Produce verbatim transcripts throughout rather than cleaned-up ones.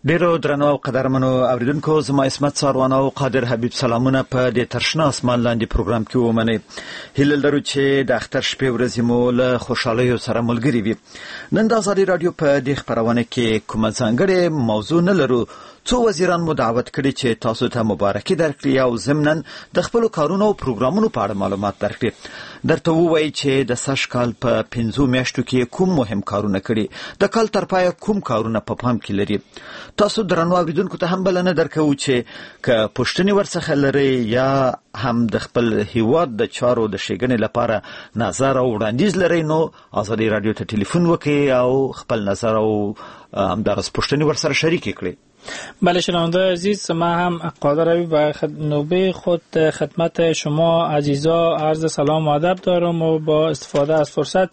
ډیرو درنو او قدرمنو اوریدونکو، زما اسمت ساروان او قادر حبیب سلامونه په دې ترشنه اسمان لاندې پروګرام کې ومني. هیله لرو چې د اختر شپې ورځې مو له خوشحالۍ سره ملګری وي. نن د آزادي رادیو په دې خبرونه کې کومه ځانګړې موضوع نه لرو. څو وزیران مو دعوت کړي چې تاسو ته مبارکي درکړي او ضمناً د خپل کارونو او پروګرامونو په اړه معلومات درکړي. درته ووایي چې د سږ کال په پنځو میاشتو کې کوم مهم کارونه کړي، د کال تر پایه کوم کارونه په پام کې لري. تاسو درنو اوریدونکو ته هم بلنه درکوو چې که پوښتنې ورڅخه لري یا هم د خپل هیواد د چارو د ښېګڼې لپاره نظر او وړاندیز لري، نو آزادي رادیو ته ټلیفون وکړئ او خپل نظر او همدارس پوښتنې ورسره شریکې کړئ. بله شنونده عزیز، ما هم قادر حبیب به نوبه خود خدمت شما عزیزا عرض سلام و ادب دارم و با استفاده از فرصت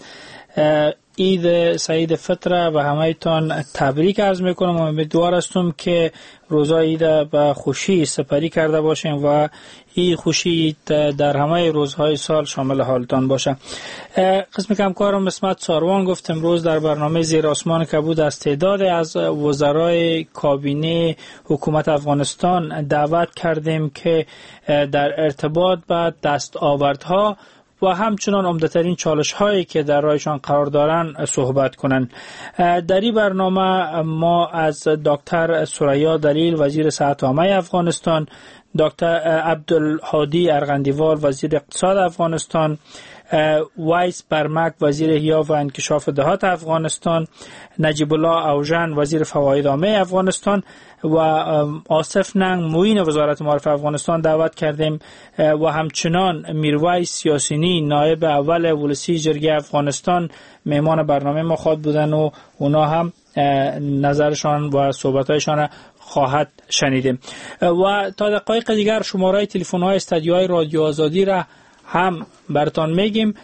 عید سعید فطر و همه تان تبریک عرض میکنم و امیدوار هستم که روزای عید به خوشی سپری کرده باشیم و این خوشی در همه روزهای سال شامل حالتان باشه. قسم کمکارم اسمت ساروان گفت امروز در برنامه زیر آسمان کبود از تعداد از وزرای کابینه حکومت افغانستان دعوت کردیم که در ارتباط با دستاوردها و همچنان عمده‌ترین چالش هایی که در راهشان قرار دارند صحبت کنند. در این برنامه ما از دکتر ثریا دلیل وزیر صحت عامه افغانستان، دکتر عبدالهادی ارغندیوال وزیر اقتصاد افغانستان، وایس برمک وزیر احیا و انکشاف دهات افغانستان، نجیب الله اوژن وزیر فواید عامه افغانستان و آصف ننگ معین وزارت معارف افغانستان دعوت کردیم و همچنان میرویس یاسینی نایب اول ولسی جرگه افغانستان مهمان برنامه ما خواهد بودن و اونا هم نظرشان و صحبتایشان خواهد شنیدیم. و تا دقایق دیگر شماره تلفن های استودیوهای رادیو آزادی را هم براتون میگیم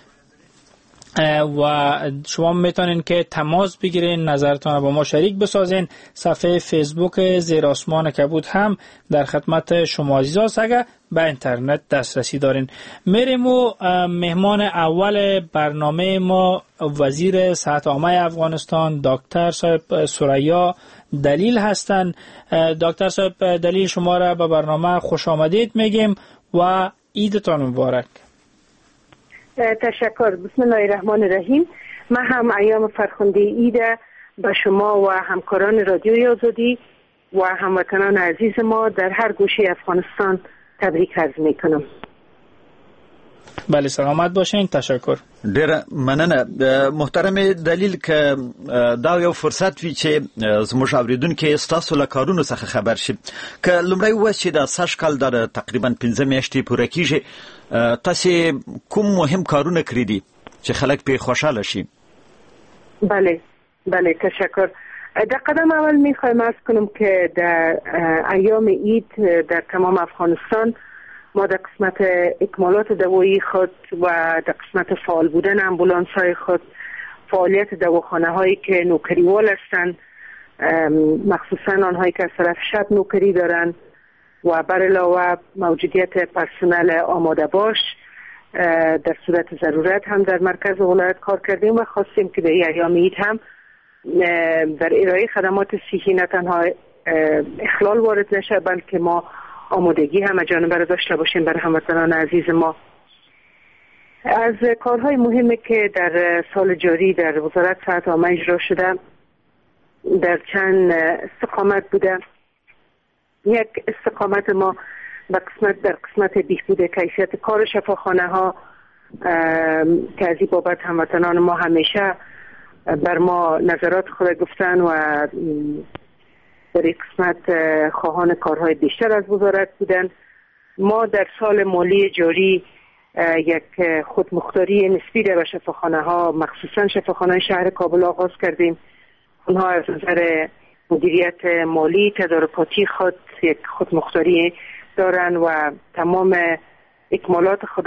و شما میتونین که تماس بگیرین، نظرتان رو با ما شریک بسازین. صفحه فیسبوک زیر آسمان کبود هم در خدمت شما عزیزاست اگر به اینترنت دسترسی دارین. میریم و مهمان اول برنامه ما وزیر صحت عامه افغانستان دکتر صاحب ثریا دلیل هستند. دکتر صاحب دلیل شما را به برنامه خوش آمدید میگیم و عیدتان مبارک. تشکر. بسم الله الرحمن الرحیم. من هم ایام فرخنده عید به شما و همکاران رادیوی آزادی و هموطنان عزیز ما در هر گوشه افغانستان تبریک عرض میکنم. بله سلامت باشین. تشکر. ډیره مننه محترم دلیل که دا یو فرصت وی چې زموږ اوریدونکو ستاسو له کارونو څخه خبر شي. که لومړی وایي چې د سږ کال د تقریبا پنځه میاشتې پوره کیږي، تاسو کوم مهم کارونه کړی دي چې خلک په خوشاله شي؟ بله بله تشکر. در قدم اول میخوایم عرض کنم که در ایام عید در تمام افغانستان ما در قسمت اکمالات دوایی خود و در قسمت فعال بودن امبولانس های خود، فعالیت دواخانه هایی که نوکریوال هستند، مخصوصا آنهایی که از طرف شب نوکری دارند و بر علاوه موجودیت پرسنل آماده باش در صورت ضرورت هم در مرکز ولایت کار کردیم و خواستیم که به ایام عید هم در ارائه خدمات صحی نه تنها اخلال وارد نشه بلکه ما آمادگی همه جانبه را داشته باشیم برای هموطنان عزیز ما. از کارهای مهمی که در سال جاری در وزارت صحت عامه اجرا شده در چند استقامت بوده. یک استقامت ما به قسمت در قسمت بهبود کیفیت کار شفاخانه ها که از این بابت هموطنان ما همیشه بر ما نظرات خود گفتن و در این قسمت خواهان کارهای بیشتر از وزارت بودن. ما در سال مالی جاری یک خودمختاری نسبی در شفاخانه ها مخصوصا شفاخانه شهر کابل آغاز کردیم. اونها از نظر مدیریت مالی تدارکاتی خود یک خودمختاری دارن و تمام اکمالات خود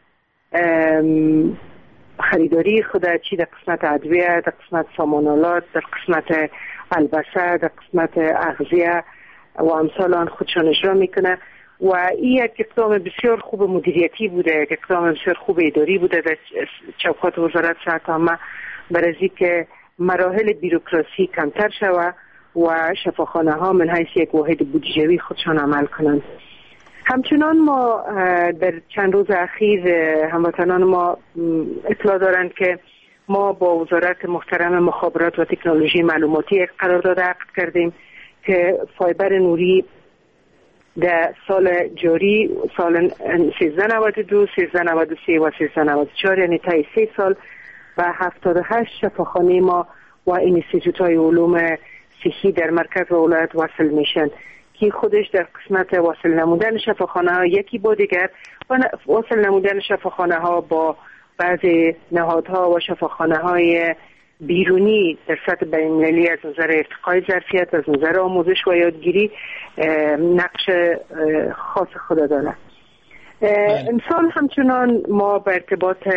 خریداری خود چی در قسمت ادویه، در قسمت سامانالات، در قسمت البسه، در قسمت اغذیه و امثال آن خودشان اجرا میکنه و این یک اقدام بسیار خوب مدیریتی بوده، یک اقدام بسیار خوب اداری بوده در چوکات وزارت صحت عامه برای اینکه مراحل بیروکراسی کمتر شود و شفاخانه ها من حیث یک واحد بودجه‌ای خودشان عمل کنند. همچنان ما در چند روز اخیر هموطنان ما اطلاع دارند که ما با وزارت محترم مخابرات و تکنولوژی معلوماتی یک قرارداد عقد کردیم که فایبر نوری در سال جاری سال سیزده نود و دو، سیزده نود و سه و سیزده نود و چهار یعنی تا سه سال و هفتاد و هشت شفاخانه ما و اینستیتوت های علوم صحی در مرکز و ولایت وصل میشن که خودش در قسمت وصل نمودن شفاخانه ها یکی با دیگر و وصل نمودن شفاخانه ها با بعضی نهادها و شفاخانه های بیرونی در سطح بین‌المللی از نظر ارتقای ظرفیت، از نظر آموزش و یادگیری نقش خاص خود دارد. امسال همچنان ما به ارتباط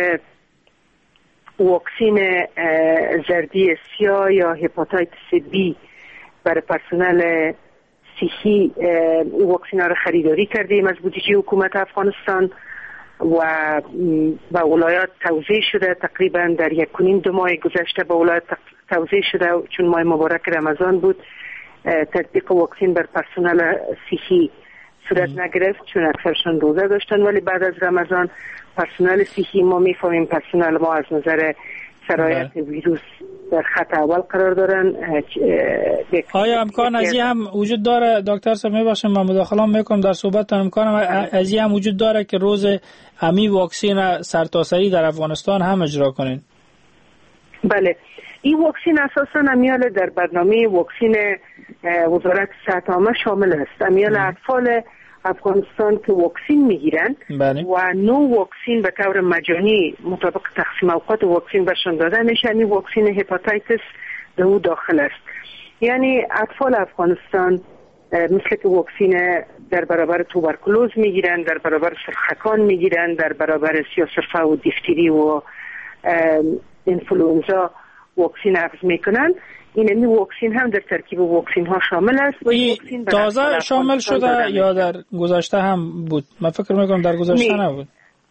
واکسین زردی سیاه یا هپاتیتس بی برای پرسنل صحی واکسین ها را خریداری کردیم از بودجه حکومت افغانستان و به ولایات توزیع شده. تقریبا در یک کنیم دو ماه گذشته به ولایات توزیع شده چون ماه مبارک رمضان بود. تطبیق واکسین بر پرسنل صحی صورت نگرفت چون اکثرشان روزه داشتن، ولی بعد از رمضان پرسنل صحی ما میفهمیم پرسنل ما از نظر سرایت ویروس در خط اول قرار دارن. آیا امکان از این هم وجود داره دکتر صاحب؟ میباشم من مداخله میکنم در صحبتتان. امکان از این هم وجود داره که روز امی واکسین سرتاسری در افغانستان هم اجرا کنین؟ بله، این واکسین اساسا امیال در برنامه واکسین وزارت صحت عامه شامل است. امیال اطفال افغانستان که واکسین میگیرند و نو واکسین به طور مجانی مطابق تقسیم اوقات واکسین برشان داده میشه. این واکسین هپاتیتس به او داخل است. یعنی اطفال افغانستان مثل که واکسین در برابر توبرکلوز میگیرند، در برابر سرخکان میگیرند، در برابر سیاه‌سرفه و دیفتری و انفلوئنزا واکسین اخذ میکنند. این امی واکسین هم در ترکیب واکسین ها شامل است. و این تازه شامل شده یا در گذشته هم بود؟ من فکر میکنم در گذشته نبود.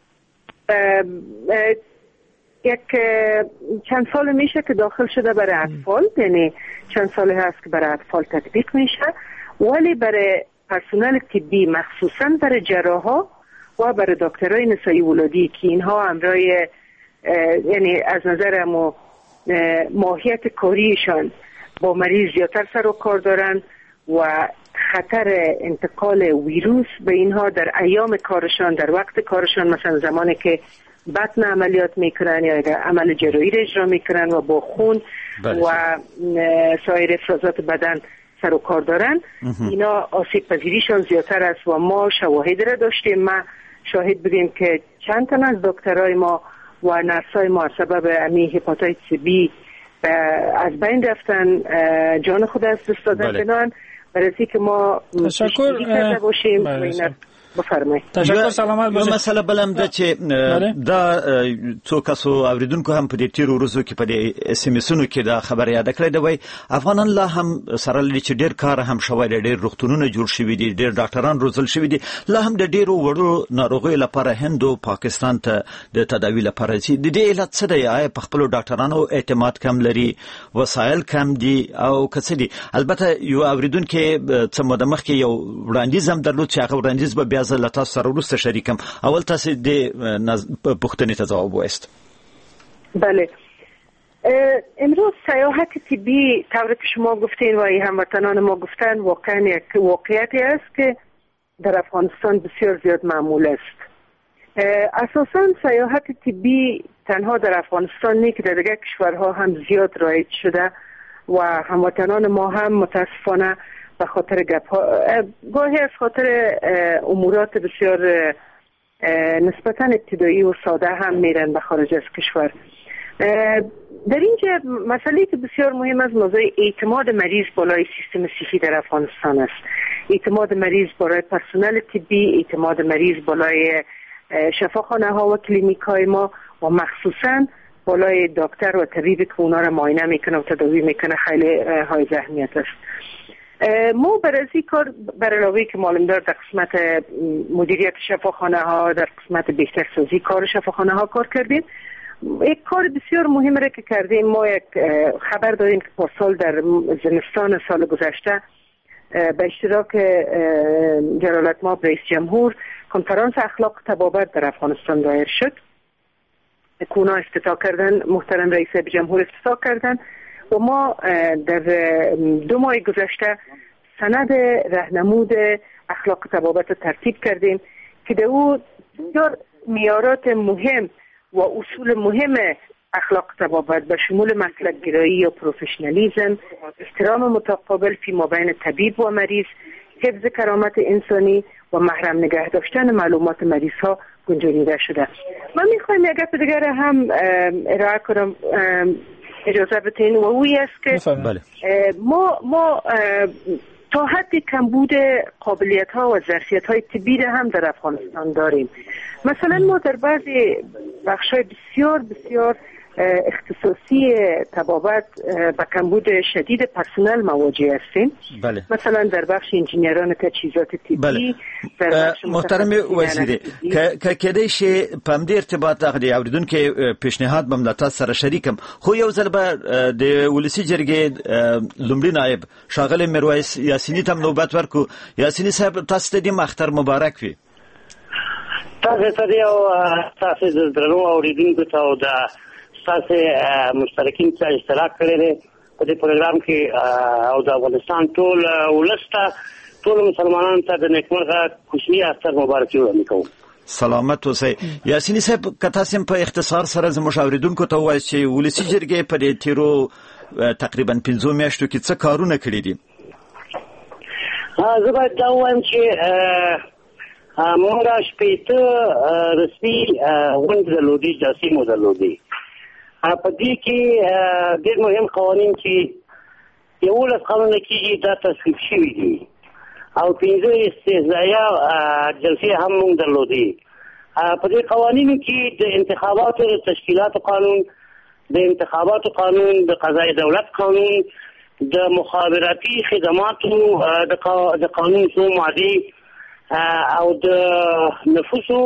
یک چند سال میشه که داخل شده برای اطفال، یعنی چند سال هست که برای اطفال تطبیق میشه، ولی برای پرسنل طبی مخصوصا برای جراحا و برای دکترای نسایی ولادی که اینها امرای یعنی از نظر ما ماهیت کاریشان با مریض زیادتر سر و کار دارن و خطر انتقال ویروس به اینها در ایام کارشان، در وقت کارشان، مثلا زمانی که بطن عملیات میکنن یا عمل جراحی را اجرا میکنن و با خون بله. و سایر افرازات بدن سر و کار دارن، اینا آسیب پذیریشان زیادتر است و ما شواهد را داشتیم. ما شاهد بودیم که چند تن از دکترای ما و نرسای ما سبب امی هپاتیتس بی از بین رفتن، جان خود از دست دادن. بنان برای که ما تشکر کرده باشیم و اینا بفرمایید. تشکر، سلامت باشید. یو مسله بلم ده چې دا څو کسو اوریدونکو هم په دې تیرو ورځو کې په دې اس ام اسونو کې دا خبره یاد کړې ده، وای افغانان لا هم سره لري چې ډېر کار هم شوی دی، ډېر روغتونونه جوړ شوي دي، ډېر ډاکټران روزل شوي دي، لا هم د ډېرو وړو ناروغیو لپاره هند او پاکستان ته د تداوی لپاره چې د دې علت څه دی؟ آیا په خپل ډاکټرانو اعتماد کم لري، وسایل کم دي او څه دي؟ البته یو اوریدونکو څه مده مخکې یو وړاندیز هم درلود چې هغه وړاندیز به بیا ځل تاسو سره وروسته شریکم. اول تاسو د پوښتنې ته ځواب وایست. بله، امروز سیاحت طبی طوری که شما گفتین و هموطنان ما گفتن واقعا یک واقعیتی است که در افغانستان بسیار زیاد معمول است. اساساً سیاحت طبی تنها در افغانستان نیست که در دیگر کشورها هم زیاد رایج شده و هموطنان ما هم متاسفانه به خاطر گاهی از خاطر امورات بسیار نسبتاً ابتدایی و ساده هم میرن به خارج از کشور. در اینجا مسئله که بسیار مهم است موضوع اعتماد مریض بالای سیستم صحی در افغانستان است. اعتماد مریض بالای پرسنل طبی، اعتماد مریض بالای شفاخانه ها و کلینیک های ما و مخصوصاً بالای دکتر و طبیبی که اونا را معاینه میکنه و تداوی میکنه خیلی های اهمیت است. ما برای این کار برای علاوه که معلوم دار در قسمت مدیریت شفاخانه ها، در قسمت بهتر سازی کار شفاخانه ها کار کردیم یک کار بسیار مهم را که کردیم. ما یک خبر داریم که پارسال در زمستان سال گذشته به اشتراک جلالت مآب رئیس جمهور کنفرانس اخلاق تبابت در افغانستان دایر شد. کونا افتتاح کردن، محترم رئیس جمهور افتتاح کردن و ما در دو ماه گذشته سند راهنمود اخلاق تبابت ترتیب کردیم که در او بسیار معیارات مهم و اصول مهم اخلاق تبابت به شمول مسلک گرایی و پروفشنالیسم، احترام متقابل فی مابین طبیب و مریض، حفظ کرامت انسانی و محرم نگه داشتن معلومات مریض ها گنجانیده شده. من میخوایم یک گپ دیگر هم ارائه کنم، اجازه بتین، و اوی است که ما ما تا حد کمبود قابلیت ها و ظرفیت های طبی هم در افغانستان داریم. مثلا ما در بعضی بخش های بسیار بسیار اختصاصی طبابت با کمبود شدید پرسنل مواجه هستیم. بله. مثلا در بخش انجینیران تجهیزات طبی. بله. محترم وزیر که کدی شي په دې ارتباط غدي اوریدونکو پیشنهاد بملتا سره شریکم، خو یو ځل به د ولسی جرګې لومړي نائب شاغل میرویس یاسینی تم نوبت ورکو. یاسینی صاحب تاسو ته د مختر مبارک وي. تاسو ته یو تاسو د درنو اوریدونکو ته د تاسو مشترکین چې اشتراک کړی دی په دې پروګرام کې او د افغانستان ټول ولسته ټول مسلمانانو ته د نیکمرغه کوچنی اختر مبارک وي کوم. سلامت اوسئ. یاسینی صاحب کته سم په اختصار سره زموږ اوریدونکو ته وایي چې ولسی جرګې په دې تیرو تقریبا پنځه میاشتو کې څه کارونه کړی دي؟ زه باید دا وایم چې موږ شپېته رسمي غونډې درلودې، جلسې مو درلودې. په دې کې ډېر مهم قوانین چې یولس قانونه کېږي دا تصویب شوي دي او پنځه استهزائیه جلسې هم موږ درلودې. په دې قوانینو کې د انتخاباتو د تشکیلاتو قانون، د انتخاباتو قانون، د قضای دولت قانون، د مخابراتي خدماتو د قانون څو مادې او د نفوسو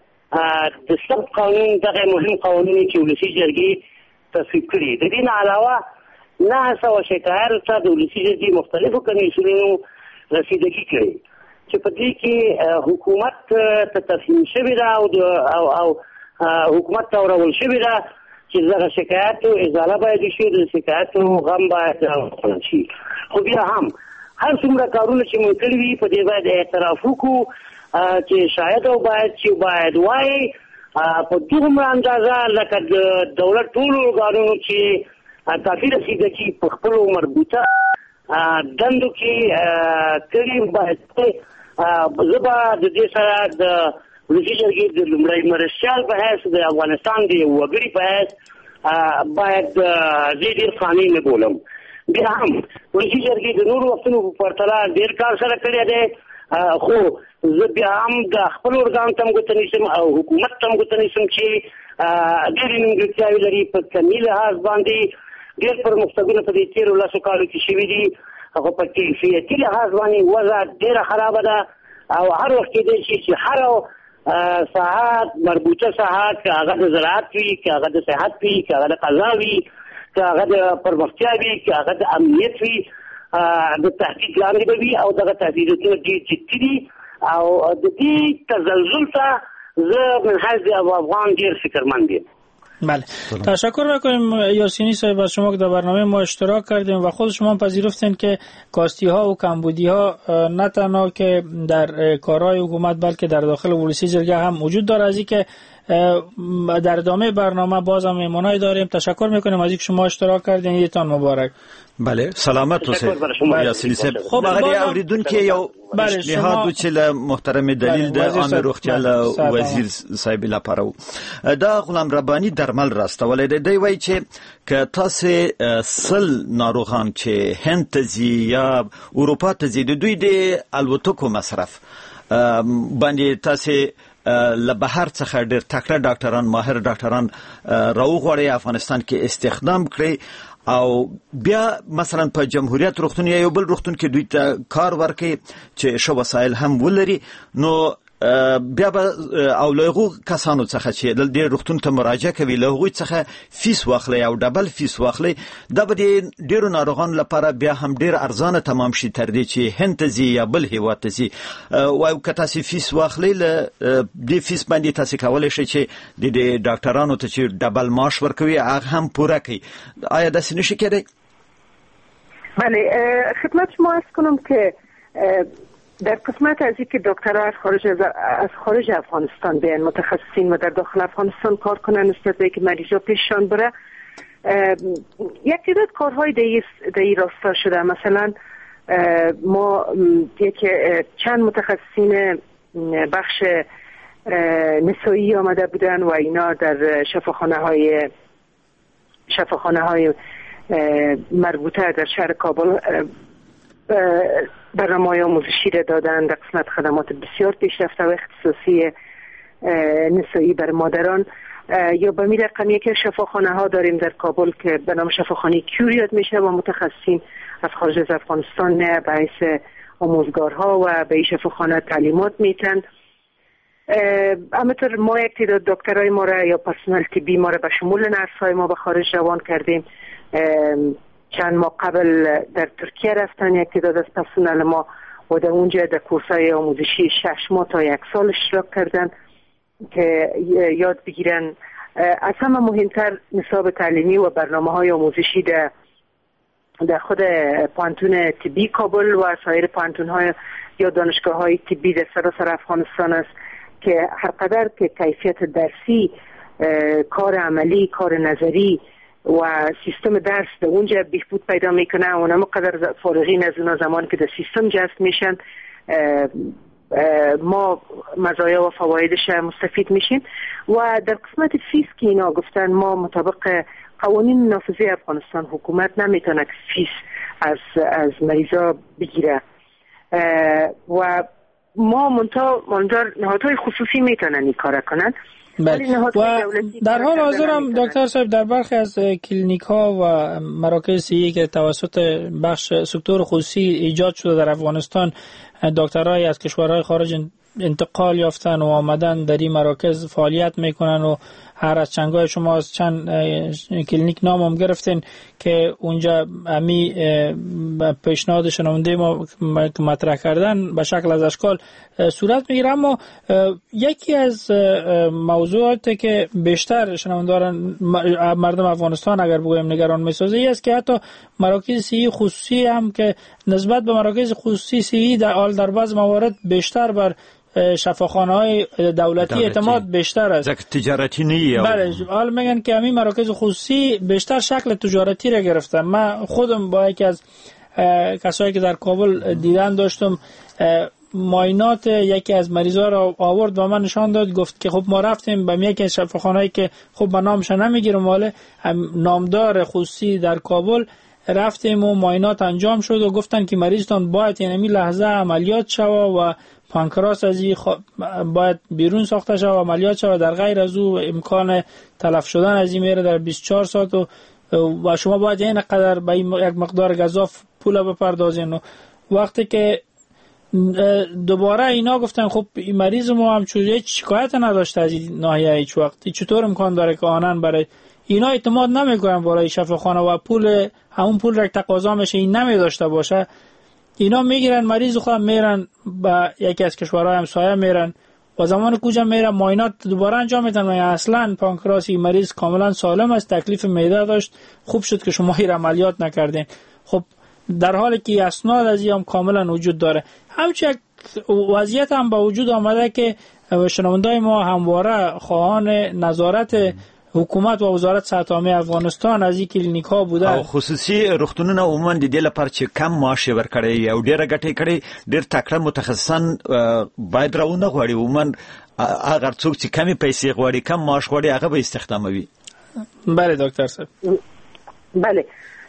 د ثبت قانون دغه مهم قوانین چې ولسی جرګې تصویب کړي. د دې نه علاوه نه سوه شکایت ته د ولسی جرګې مختلفو کمیسیونونو رسیدګي کړي چې په دې کې حکومت ته تفهیم شوې ده او او حکومت ته ورول شوې ده چې دغه شکایتو ازاله باید شي، د شکایتو غم باید وکړل شي. خو بیا هم هر څومره کارونه چې موږ کړي وي په دې باید اعتراف وکړو چې شاید او باید چې باید وایي په دومره اندازه لکه د دولت ټولو ارګانونو چې کافي رسیدګي په خپلو مربوطه دندو کې کړي باید. زه به د دې سره د ولسی جرګې د لومړي مرستیال په حیث د افغانستان د یو وګړي په حیث باید زه ډېر قانع نه بولم. بیا هم ولسی جرګې د نورو وختونو په پرتله ډېر کار سره کړی دی، خو زه بیا هم د خپل ارګان ته ګوته نیسم او حکومت ته ګوته نیسم چې ډېرې نیمګړتیاوې لري. په کمي لحاظ باندې ډېر پرمختګونه په دې تېرو لسو کالو کې شوي دي، خو په کیفیتي لحاظ باندې وضع ډېره خرابه ده او هر وخت کېدی شي چې هره ساحات مربوطه ساحات که هغه د زراعت وي، که هغه د صحت وي، که هغه د قضا وي، که هغه د پرمختیا وي، که هغه د امنیت وي، د تحقیق لاندې به وي او دغه تهدیداتونه ډېر جدي دي او د دې تزلزل ته زه من حیث افغان ډېر فکرمند یم. بله، تشکر میکنیم یاسینی صاحب از شما که در برنامه ما اشتراک کردیم و خود شما پذیرفتین که کاستی ها و کمبودی ها نه تنها که در کارهای حکومت بلکه در داخل ولسی جرګه هم وجود داره. از اینکه در ادامه برنامه باز هم مهمانای داریم. تشکر میکنیم از اینکه شما اشتراک کردین. ایدتان مبارک. بله، سلامت اوسئ یاسینی صاحب. خب هغه اوریدونکو یو پیشنهاد چې له محترم دلیل د عام روغتیا وزیر صاحب لپاره دا غلام ربانی درمل راستولې دی. وایي چې که تاسو سل ناروغان چې هند ته ځي یا اروپا ته ځي د دوی د الوتکو مصرف باندې تاسو له بهر څخه ډېر تکړه ډاکټران، ماهر ډاکټران راوغواړئ افغانستان کې استخدام کړئ او بیا مثلا په جمهوریت روغتون یا یو بل روغتون کې دوی ته کار ورکړي چې ښه وسایل هم ولري، نو بیا به او لغو کسانو څخه چې د دې روغتون ته مراجعه کوي له هغوی څخه فیس واخلي او ډبل فیس واخلي دا به ډیرو ناروغانو لپاره بیا هم ډیر ارزانه تمام شي تر دې چې هند ته ځي یا بل هیواد ته ځي او که تاسو فیس واخلي له دې فیس باندې تاسو کولی شئ چې د ډاکټرانو ته چې ډبل معاش ورکوي هغه هم پوره کړي. آیا داسې نشي کېدای؟ بله، خدمت شما عرض کنم که در قسمت از اینکه دکترها از خارج از خارج افغانستان بیان متخصصین و در داخل افغانستان کار کنن نسبت به اینکه مریضا پیششان بره، یک تعداد کارهای در این راستا شده. مثلا ما یک چند متخصصین بخش نسایی آمده بودن و اینا در شفاخانه های شفاخانه های مربوطه در شهر کابل برنامه‌های آموزشی را دادن. در قسمت خدمات بسیار پیشرفته و اختصاصی نسایی بر مادران. یا به می رقم یک شفاخانه ها داریم در کابل که به نام شفاخانه کیوریات میشه و متخصصین از خارج از افغانستان نه به حیث آموزگارها و به این شفاخانه تعلیمات میتن. همینطور ما یک تعداد دکترای ما را یا پرسنل طبی ما را به شمول نرس‌های ما به خارج روان کردیم. چند ماه قبل در ترکیه رفتن یک تعداد از پرسنل ما و در اونجا در کورس‌های آموزشی شش ماه تا یک سال اشتراک کردن که یاد بگیرن. از همه مهمتر نصاب تعلیمی و برنامه‌های آموزشی در در خود پانتون طبی کابل و سایر پانتون‌های یا دانشگاه‌های طبی در سراسر افغانستان است که هر قدر که کیفیت درسی، کار عملی، کار نظری و سیستم درس در اونجا بهبود پیدا میکنه و نمو قدر فارغین از اونا زمان که در سیستم جذب میشن ما مزایا و فوایدش مستفید میشیم. و در قسمت فیس که اینا گفتن، ما مطابق قوانین نافذه افغانستان حکومت نمیتونه که فیس از از مریضا بگیره و ما منتها منظر نهادهای خصوصی میتونن این کار کنن. بله. و در حال حاضر هم دکتر صاحب در برخی از کلینیک ها و مراکز صحی که توسط بخش سکتور خصوصی ایجاد شده در افغانستان، دکترای از کشورهای خارج انتقال یافتن و آمدن در این مراکز فعالیت میکنن و هر از چنگای شما از چند کلینیک نام هم گرفتین که اونجا امی پیشنهاد شنونده ما مطرح کردن به شکل از اشکال صورت میگیره. اما یکی از موضوعاتی که بیشتر شنوندگان مردم افغانستان اگر بگویم نگران میسازه ای است که حتی مراکز صحی خصوصی هم که نسبت به مراکز خصوصی صحی در حال در بعض موارد بیشتر بر شفاخانه‌های دولتی, دولتی اعتماد بیشتر است. تجارتی نیه. بله، حال میگن که همین مراکز خصوصی بیشتر شکل تجارتی را گرفتن. من خودم با یکی از کسایی که در کابل دیدن داشتم، معاینات یکی از مریضا را آورد و من نشان داد، گفت که خب ما رفتیم به یکی از شفاخانه‌ای که خب به نامش نمیگیرم ولی نامدار خصوصی در کابل رفتیم و معاینات انجام شد و گفتن که مریضتان باید یعنی لحظه عملیات شود و پانکراس از این خ... باید بیرون ساخته شود و عملیات شود. در غیر از او امکان تلف شدن از این میره در بیست و چهار ساعت و, و شما باید این قدر به این یک مقدار گزاف پول بپردازین. و وقتی که دوباره اینا گفتن خب این مریض ما هم چوری شکایت نداشته از این ناحیه هیچ وقت، چطور امکان داره که آنن برای اینا اعتماد نمیکنن برای شفاخانه و پول همون پول را تقاضا میشه این نمی داشته باشه، اینا میگیرن مریض خودم میرن به یکی از کشورهای همسایه میرن و زمان کوجا میرن معاینات دوباره انجام میدن و اصلا پانکراسی مریض کاملا سالم است، تکلیف معده داشت، خوب شد که شما این عملیات نکردین. خب در حالی که اسناد از این هم کاملا وجود داره. همچنین وضعیت هم با وجود آمده که شنوندای ما همواره خواهان نظارت حکومت و وزارت صحت عامه افغانستان از این کلینیک ها بوده او خصوصي روغتونونه عموما د دې لپاره چې کم معاش ورکړي او ډیره ګټه کړي ډیر تکړه متخصصان باید راونه غواړي. عموما اگر څوک چې کمی پیسې غواړي کم معاش غواړي هغه به استخداموي. بله دکتر صاحب. بله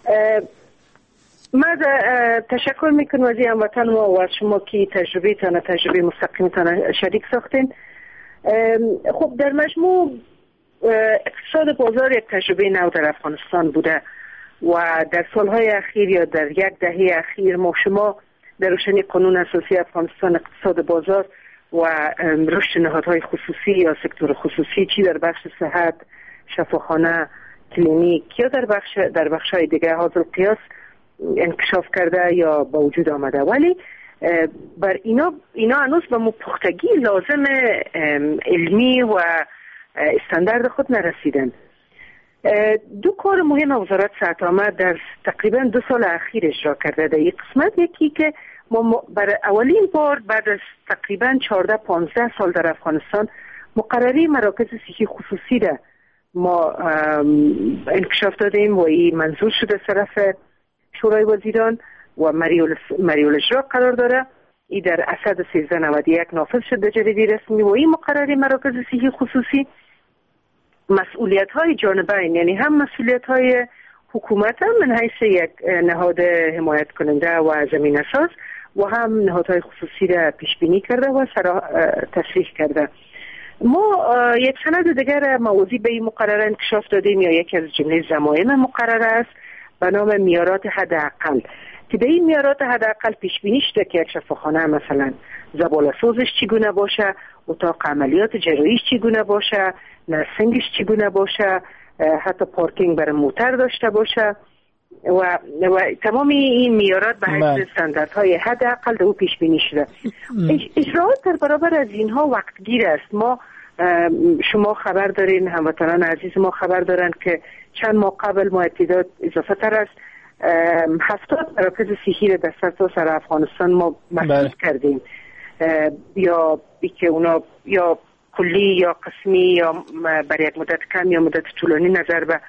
من تشکر میکنم از این هموطن ما و از شما که تجربه تان تجربه مستقیم تان شریک ساختین. خب در مجموع اقتصاد بازار یک تجربه نو در افغانستان بوده و در سالهای اخیر یا در یک دهه اخیر ما شما در روشنی قانون اساسی افغانستان اقتصاد بازار و رشد نهادهای خصوصی یا سکتور خصوصی، چی در بخش صحت، شفاخانه، کلینیک یا در بخش در بخش‌های دیگه حاضر قیاس انکشاف کرده یا با وجود آمده، ولی بر اینا اینا هنوز به پختگی لازم علمی و استاندارد خود نرسیدن. دو کار مهم وزارت صحت عامه در تقریبا دو سال اخیر اجرا کرده در این قسمت. یکی که ما برای اولین بار بعد از تقریبا چهارده پانزده سال در افغانستان مقرری مراکز صحی خصوصی را ما انکشاف دادیم و این منظور شده از طرف شورای وزیران و مریول مریول اجرا قرار داره. این در اسد سیزده نود و یک نافذ شد در جریده رسمی و این مقرری مراکز صحی خصوصی مسئولیت های جانبین، یعنی هم مسئولیت های حکومت هم من حیث یک نهاد حمایت کننده و زمینه ساز و هم نهادهای خصوصی را پیش بینی کرده و تصریح کرده. ما یک سند دیگر موضوع به این مقرره انکشاف دادیم یا یکی از جمله ضمایم مقرره است به نام معیارات حداقل، که به این معیارات حداقل پیش بینی شده که یک شفاخانه مثلا زباله سازش چگونه باشه، اتاق عملیات جراحیش چگونه باشه، نرسینگش چگونه باشه، حتی پارکینگ برای موتر داشته باشه و و تمام این معیارات به حسب استانداردهای حداقل در او پیش بینی شده. اجراات در برابر از اینها وقتگیر است. ما شما خبر دارین، هموطنان عزیز ما خبر دارن که چند ماه قبل ما اطلاعات اضافه تر است هفتاد مراکز صحی را در سرتاسر افغانستان ما مسدود کردیم، یا که اونا یا کلی یا قسمی یا برای یک مدت کم یا مدت طولانی نظر به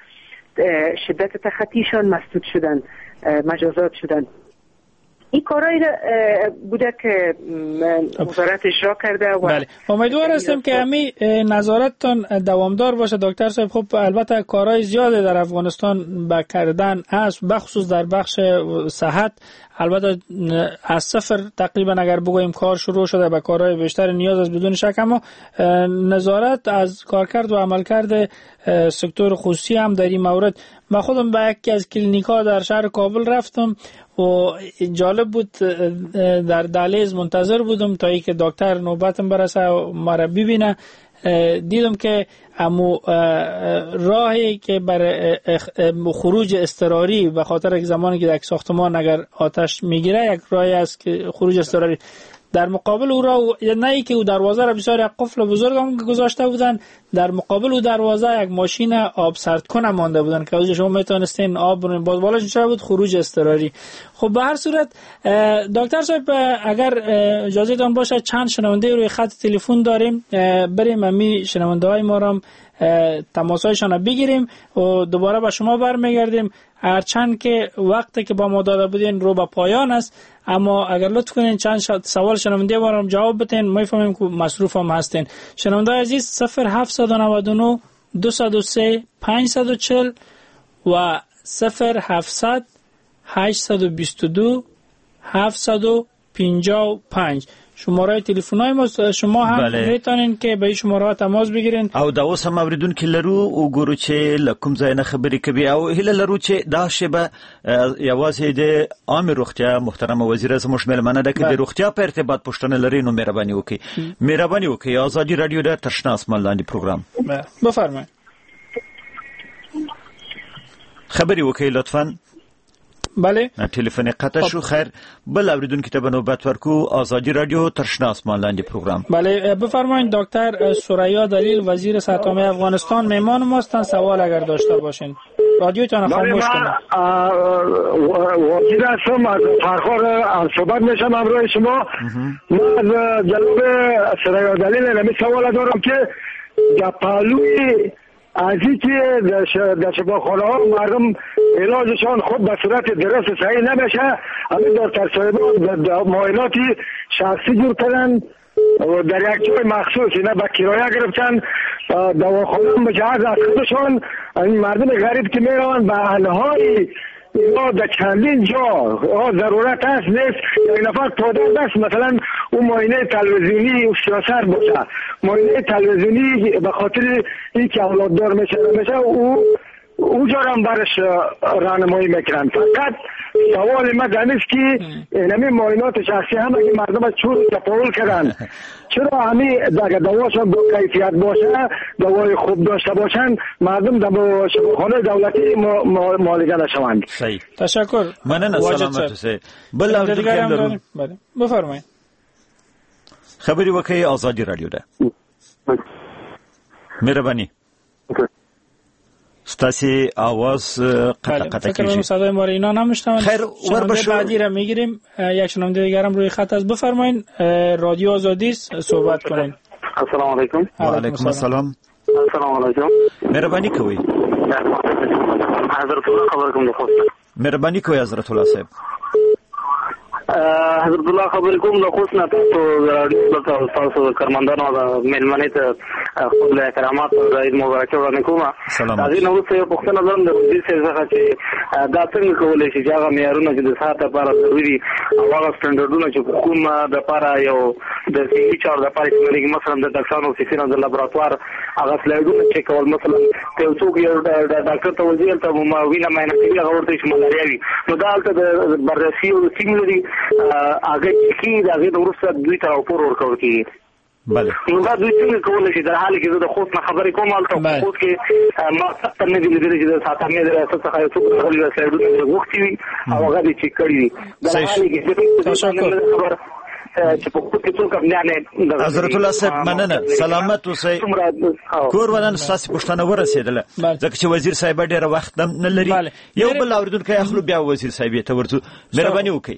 شدت تخطیشان مسدود شدن، مجازات شدن. این کارایی را بوده که وزارت اجرا کرده و بله. امیدوار هستم که همین نظارتتان دوامدار باشه دکتر صاحب. خب البته کارهای زیاده در افغانستان با کردن است، بخصوص در بخش صحت. البته از صفر تقریبا اگر بگوییم کار شروع شده، به کارهای بیشتر نیاز است بدون شک، اما نظارت از کارکرد و عملکرد سکتور خصوصی هم در این مورد. من خودم به یکی از کلینیک‌ها در شهر کابل رفتم و جالب بود، در دهلیز منتظر بودم تا اینکه دکتر نوبتم برسه و مرا ببینه. دیدم که امو راهی که برای خروج اضطراری به خاطر یک زمانی که در ساختمان اگر آتش میگیره یک راهی است که خروج اضطراری، در مقابل او را نه ای که او دروازه را بسیار یک قفل بزرگ هم گذاشته بودن، در مقابل او دروازه یک ماشین آب سرد کنه مانده بودن که از شما میتونستین آب برین، باز بالاش میشه بود خروج اضطراری. خب به هر صورت دکتر صاحب اگر اجازه تان باشه چند شنونده روی خط تلفن داریم، بریم امی شنونده های ما را تماسایشان بگیریم و دوباره به شما برمیگردیم. هرچند که وقتی که با ما داده بودین رو به پایان است، اما اگر لطف کنین چند سوال شنونده ما رو جواب بدین، ما میفهمیم که مصروف هم هستین. شنونده عزیز صفر هفت نه نه دو صفر سه پنج چهار صفر و صفر هفتصد هشتصد و بیست و دو هفتصد و پنجاه و پنج شماره تلفن‌های ما. شما هم بله. میتونین که به این شماره تماس بگیرین او دا اوس هم اوریدون کې لرو وګورو چې لکم ځای نه خبرې کوي او هله لرو چې دا شبه یوازې د عام روغتیا محترم وزیر اعظم شمل منه ده کې د روغتیا په ارتباط پوښتنه لري، نو مهرباني وکړئ مهرباني وکړئ آزادی رادیو د ترشنا اسمان لاندې پروګرام بفرمایئ خبري وکړئ لطفاً. بله تلفن قطع شو. خیر بل اوریدون کتاب نوبت ورکو آزادی رادیو ترشنا اسمان لاندې پروگرام. بله بفرمایید دکتر سوریا دلیل وزیر صحت عامه افغانستان مهمان ماستن. سوال اگر داشته باشین رادیوتون خاموش کنید. وزیر هستم از فرخار صحبت میشم امروز شما. من جناب سوریا دلیل نمی سوال دارم که در پهلوی از اینکه در شفاخانه ها مردم علاجشان خود به صورت درست صحیح نمیشه، همین دکتر صاحبان معایناتی شخصی جور کردن و در یک جای مخصوص اینا به کرایه گرفتن، دواخانه مجهز از خودشان. این مردم غریب که میروند به انهای یا در چندین جا ضرورت هست نیست یک نفر تعداد است، مثلا اون معاینه تلویزیونی و سیاست باشه، معاینه تلویزیونی به خاطر این که اولاددار میشه میشه او اونجا هم برش راهنمایی میکنن. فقط سوال ما دانست که اینمی معاینات شخصی هم اگه مردم چون تفاول کردن چرا همی دیگه دواشون با کیفیت باشه، دوای خوب داشته باشن، مردم در شفاخانه دولتی معالجه نشوند. صحیح. تشکر. مننه. سلامت اوسئ. بل اورېدونکي لرو. بله. بفرمایئ. خبري وکړئ آزادي رادیو ده. مهرباني. ستاسی آواز قطع قطع کیږي. فکر کنم صدای ما رو اینا نمیشنون. خیر شنونده بعدی را میگیریم. یک شنونده دیگر هم روی خط است. بفرمایید. رادیو آزادی است، صحبت کنین. السلام علیکم. و علیکم السلام. السلام علیکم. مهرباني کوئ. حضرت الله خبر کوم خو. مهرباني کوئ حضرت الله صاحب. حضرت الله خبر کوم د خوښ نه تاسو راډیو تاسو کارمندانو د ملمنې ته خپل احترامات او عید مبارک ورکړم کومه. دا نو څه یو پښتنه زم د دې څخه چې دا څنګه کولای شي چې هغه معیارونه چې د ساعت لپاره ضروري او هغه سټنډرډونه چې کومه د لپاره یو د سی چار د لپاره چې مثلا د ډاکټرانو اوفیسونو د لابراتوار هغه سلایډونه چې کول مثلا ته څوک یو ډاکټر ته وځي ته ما وینه مینه کوي هغه ورته چې ملاریا وي نو دا البته د بررسي او سیمولري هغه چې دا د ورسره دوی ته راپور ورکول کیږي. بله. نو دا دوی څنګه کولای شي در حال کې د خوښ نه خبرې کوم البته خوښ کې ما څه نه دي لیدل چې د ساتنې د ریاست څخه یو څوک غوښتي سلایډونه غوښتي وي او هغه دې چې کړی وي دا حال کې چې خبر حضرت الله صاحب مننه. سلامت اوسئ. کور ودان ستاسو پښتنه ورسېدله ځکه چې وزیر صاحب ډېر وخت نه لري. یو بل اوریدونکو اخلو بیا وزیر صاحب ته ورته مهرباني وکړئ.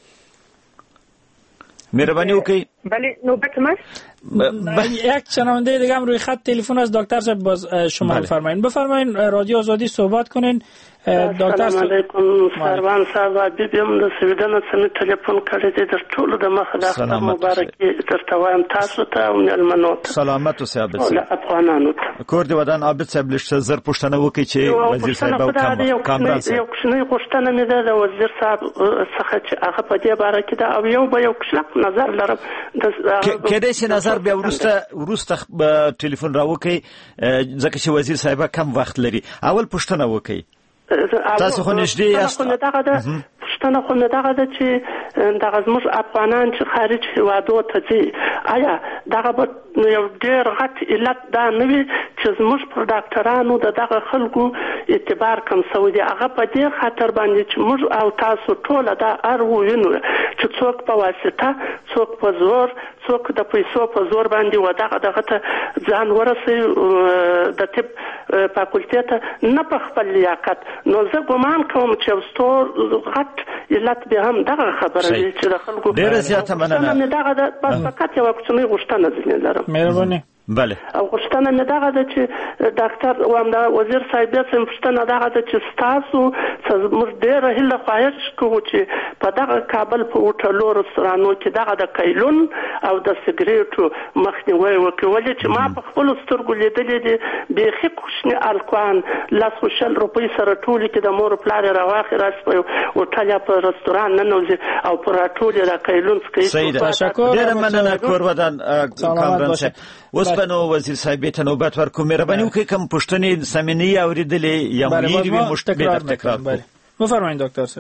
مهرباني وکړئ. بله نوبت ماست. یک شنونده دیگه هم روی خط تلفن از دکتر صاحب باز شما بفرمایید. بفرمایید رادیو آزادی صحبت کنین. دکتر سلام علیکم. سروان صاحب حبیبم د سویډن څخه ټلیفون کړی دی. در ټولو د مخه د اختر مبارک درته وایم تاسو ته او مېلمنو ته. سلامت اوسئ عابد صاحب. افغانانو ته کور دی ودان عابد صاحب لښته زر پښتنه وکړي چې وزیر صاحب او کامران صاحب یو کوچنی غوښتنه مې ده د وزیر صاحب څخه چې هغه په دې باره کې دا او یو به یو کلک نظر لرم. کله چې نظر بیا ورسته ورسته ټلیفون راوکړي ځکه چې وزیر صاحب کم وخت لري. اول پښتنه وکړي. تاسو خو نشدي یاست. پښتنه خو نه دغه د چې دغه زموږ افغانان چې خارج هیوادو ته ځي آیا دغه به یو ډېر غټ علت دا نه وي چې زموږ پر ډاکټرانو د دغه خلکو اعتبار کم سوی دی. هغه په دې خاطر باندې چې موږ او تاسو ټوله دا ار ووینو چې څوک په واسطه څوک په زور څوک د پیسو په زور باندې و دغه دغه ته ځان ورسوي د طب فاکولټې ته نه په خپل لیاقت. نو زه ګمان کوم چې ستور غټ علت به هم دغه خبره وي چې د خلکو ډېره زیاته مننه. دغه د بس فقط یو کوچنی غوښتنه ځینې لرم. مهرباني. بله. او غوښتنه مې دغه ده چې ډاکټر وایم دا وزیر صاحب یې څه غوښتنه دغه ده چې ستاسو موږ ډېره هیله خواهش کوو چې په دغه کابل په هوټلو رستورانو کې دغه د کیلون او د سګریټو مخنیوی وکړي. ولې چې ما په خپلو سترګو لیدلې دي بیخي کوچني الکوان لس و شل روپۍ سره ټولې کې د مور پلار یې راواخلي راشي په هوټل یا په رستوران ننوځي او په راټولې د کیلون څخه تشکر. ډېره مننه کور ودان کامران صاحب. اوس په نو وزیر صاحب ته نوبت ورکوم. مهرباني وکړئ کوم پښتنې سمینی اوریدلې یا مونږ به مشترک تکرار بله. بفرمایید دکتر صاحب.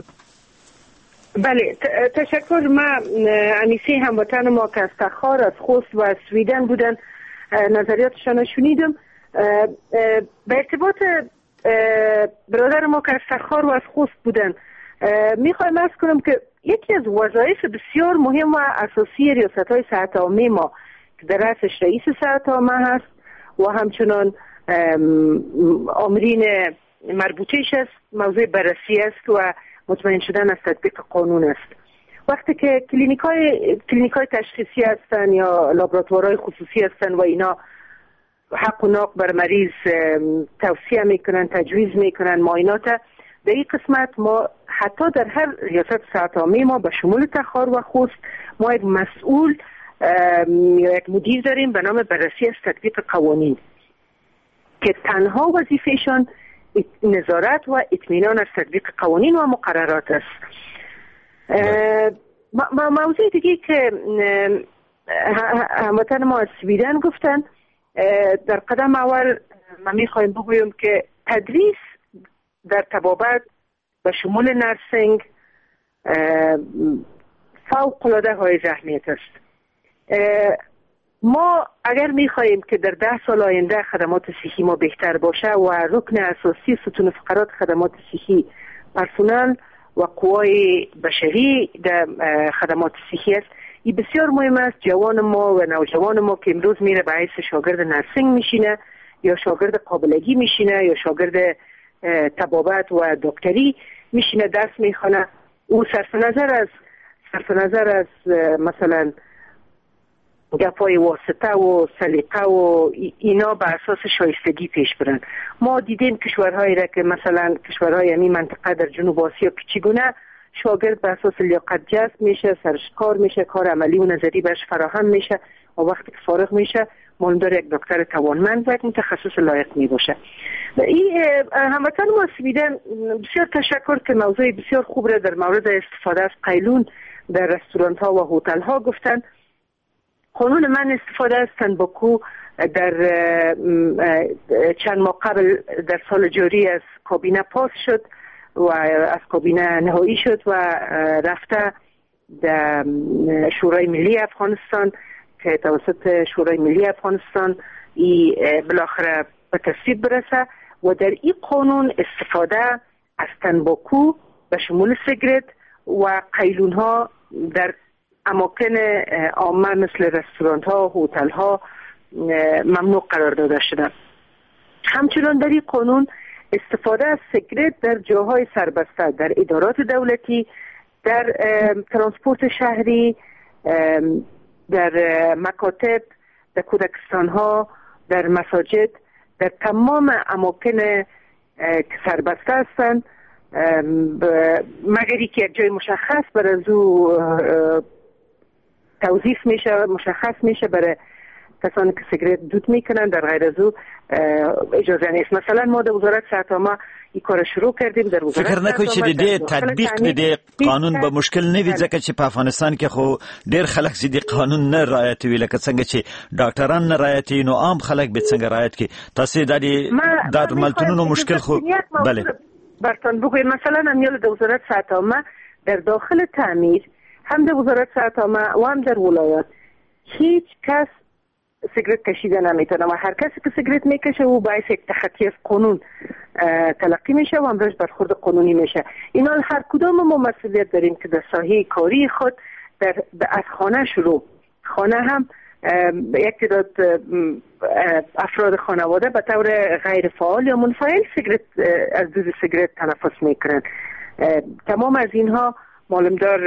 بله تشکر. ما انیسی هموطن ما که از تخار از خوست و سویدن بودن نظریاتشان شنیدم. به ارتباط برادر ما که از تخار و از خوست بودن میخوایم عرض کنم که یکی از وظایف بسیار مهم و اساسی ریاست های صحت عامه ما که در رأسش رئیس صحت عامه هست و همچنان آمرین مربوطهش است موضوع بررسی است و مطمئن شدن از تطبیق قانون است. وقتی که کلینیکای کلینیکای تشخیصی هستن یا لابراتوارهای خصوصی هستن و اینا حق و ناق بر مریض توصیه میکنن تجویز میکنن معاینات، در این قسمت ما حتی در هر ریاست صحت عامه ما به شمول تخار و خوست ما یک مسئول یا یک مدیر داریم به نام بررسی از تطبیق قوانین که تنها وظیفهشان نظارت و اطمینان از تطبیق قوانین و مقررات است. موضوع دیگه که هموطن ما از سویدن گفتن، در قدم اول ما میخوایم بگویم که تدریس در طبابت به شمول نرسینگ فوق العاده های اهمیت است. ما اگر می‌خواهیم که در ده سال آینده خدمات صحی ما بهتر باشه و رکن اساسی ستون فقرات خدمات صحی پرسنل و قوای بشری در خدمات صحی است، این بسیار مهم است. جوان ما و نوجوان ما که امروز میره به حیث شاگرد نرسینگ میشینه یا شاگرد قابلگی میشینه یا شاگرد طبابت و دکتری میشینه درس میخونه، او صرف نظر از صرف نظر از مثلا گپای واسطه و سلیقه و اینا به اساس شایستگی پیش برن. ما دیدیم کشورهایی را که مثلا کشورهای این منطقه در جنوب آسیا که چگونه شاگرد به اساس لیاقت جذب میشه، سرش کار میشه، کار عملی و نظری برش فراهم میشه و وقتی که فارغ میشه معلوم داره یک دکتر توانمند و یک متخصص لایق میباشه. این هموطن ما سویدن بسیار تشکر که موضوع بسیار خوب را در مورد استفاده از قیلون در رستوران ها و هتل ها گفتن. قانون من استفاده از تنباکو در چند ماه قبل در سال جاری از کابینه پاس شد و از کابینه نهایی شد و رفته در شورای ملی افغانستان که توسط شورای ملی افغانستان ای بالاخره به تصویب برسه و در این قانون استفاده از تنباکو به شمول سیگرت و قیلون ها در اماکن عامه مثل رستوران ها و هتل ها ممنوع قرار داده شده. همچنان در این قانون استفاده از سیگرت در جاهای سربسته، در ادارات دولتی، در ترانسپورت شهری، در مکاتب، در کودکستان ها، در مساجد، در تمام اماکن که سربسته هستند مگری که یک جای مشخص بر از او توضیح میشه، مشخص میشه برای کسانی که سیگرت دود میکنن، در غیر از او اجازه نیست. مثلا ما در وزارت صحت عامه این کار شروع کردیم. در وزارت فکر نکوی چې د دې تطبیق د دې قانون به مشکل نه وي ځکه چې په افغانستان کې خو ډېر خلک چې د قانون نه رعایتوي لکه څنګه چې ډاکټران نه رعایتوي نو عام خلک به څنګه رعایت کوي. تاسو د دې درملتونونو مشکل خو بله برتون بگویم. مثلا امیال در وزارت صحت عامه در داخل تعمیر هم در وزارت صحت عامه و هم در ولایات هیچ کس سیگرت کشیده نمیتونه و هر کسی که سیگرت میکشه او باعث یک تخطی از قانون تلقی میشه و امروز برخورد قانونی میشه. اینا هر کدام ما مسئولیت داریم که در ساحه کاری خود در از خانه شروع خانه هم یک تعداد افراد خانواده به طور غیر فعال یا منفعل سیگرت از دود سیگرت تنفس میکنن. تمام از اینها معلومدار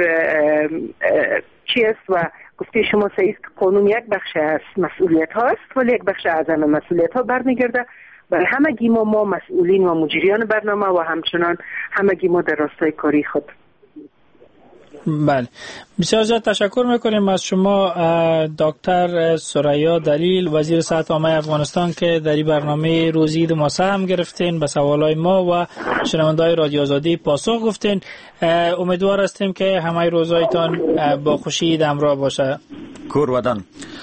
چی است و گفته شما صحیح که قانون یک بخش از مسئولیت ها است ولی یک بخش اعظم مسئولیت ها برمیگرده بر همگی ما ما مسئولین و مجریان برنامه و همچنان همگی ما در راستای کاری خود. بله بسیار زیاد تشکر میکنیم از شما دکتر ثریا دلیل وزیر صحت عامه افغانستان که در این برنامه روزی دو ماسه هم گرفتین به سوالای ما و شنوندای رادیو آزادی پاسخ گفتین. امیدوار هستیم که همه روزایتان با خوشی همراه باشه. کور ودان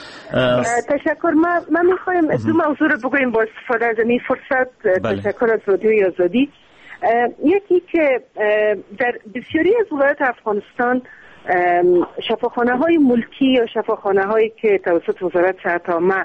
تشکر. ما من میخوایم دو موضوع رو بگویم با استفاده از این فرصت. بله. تشکر از رادیوی آزادی. یکی که در بسیاری از ولایات افغانستان شفاخانه های ملکی یا شفاخانه هایی که توسط وزارت صحت عامه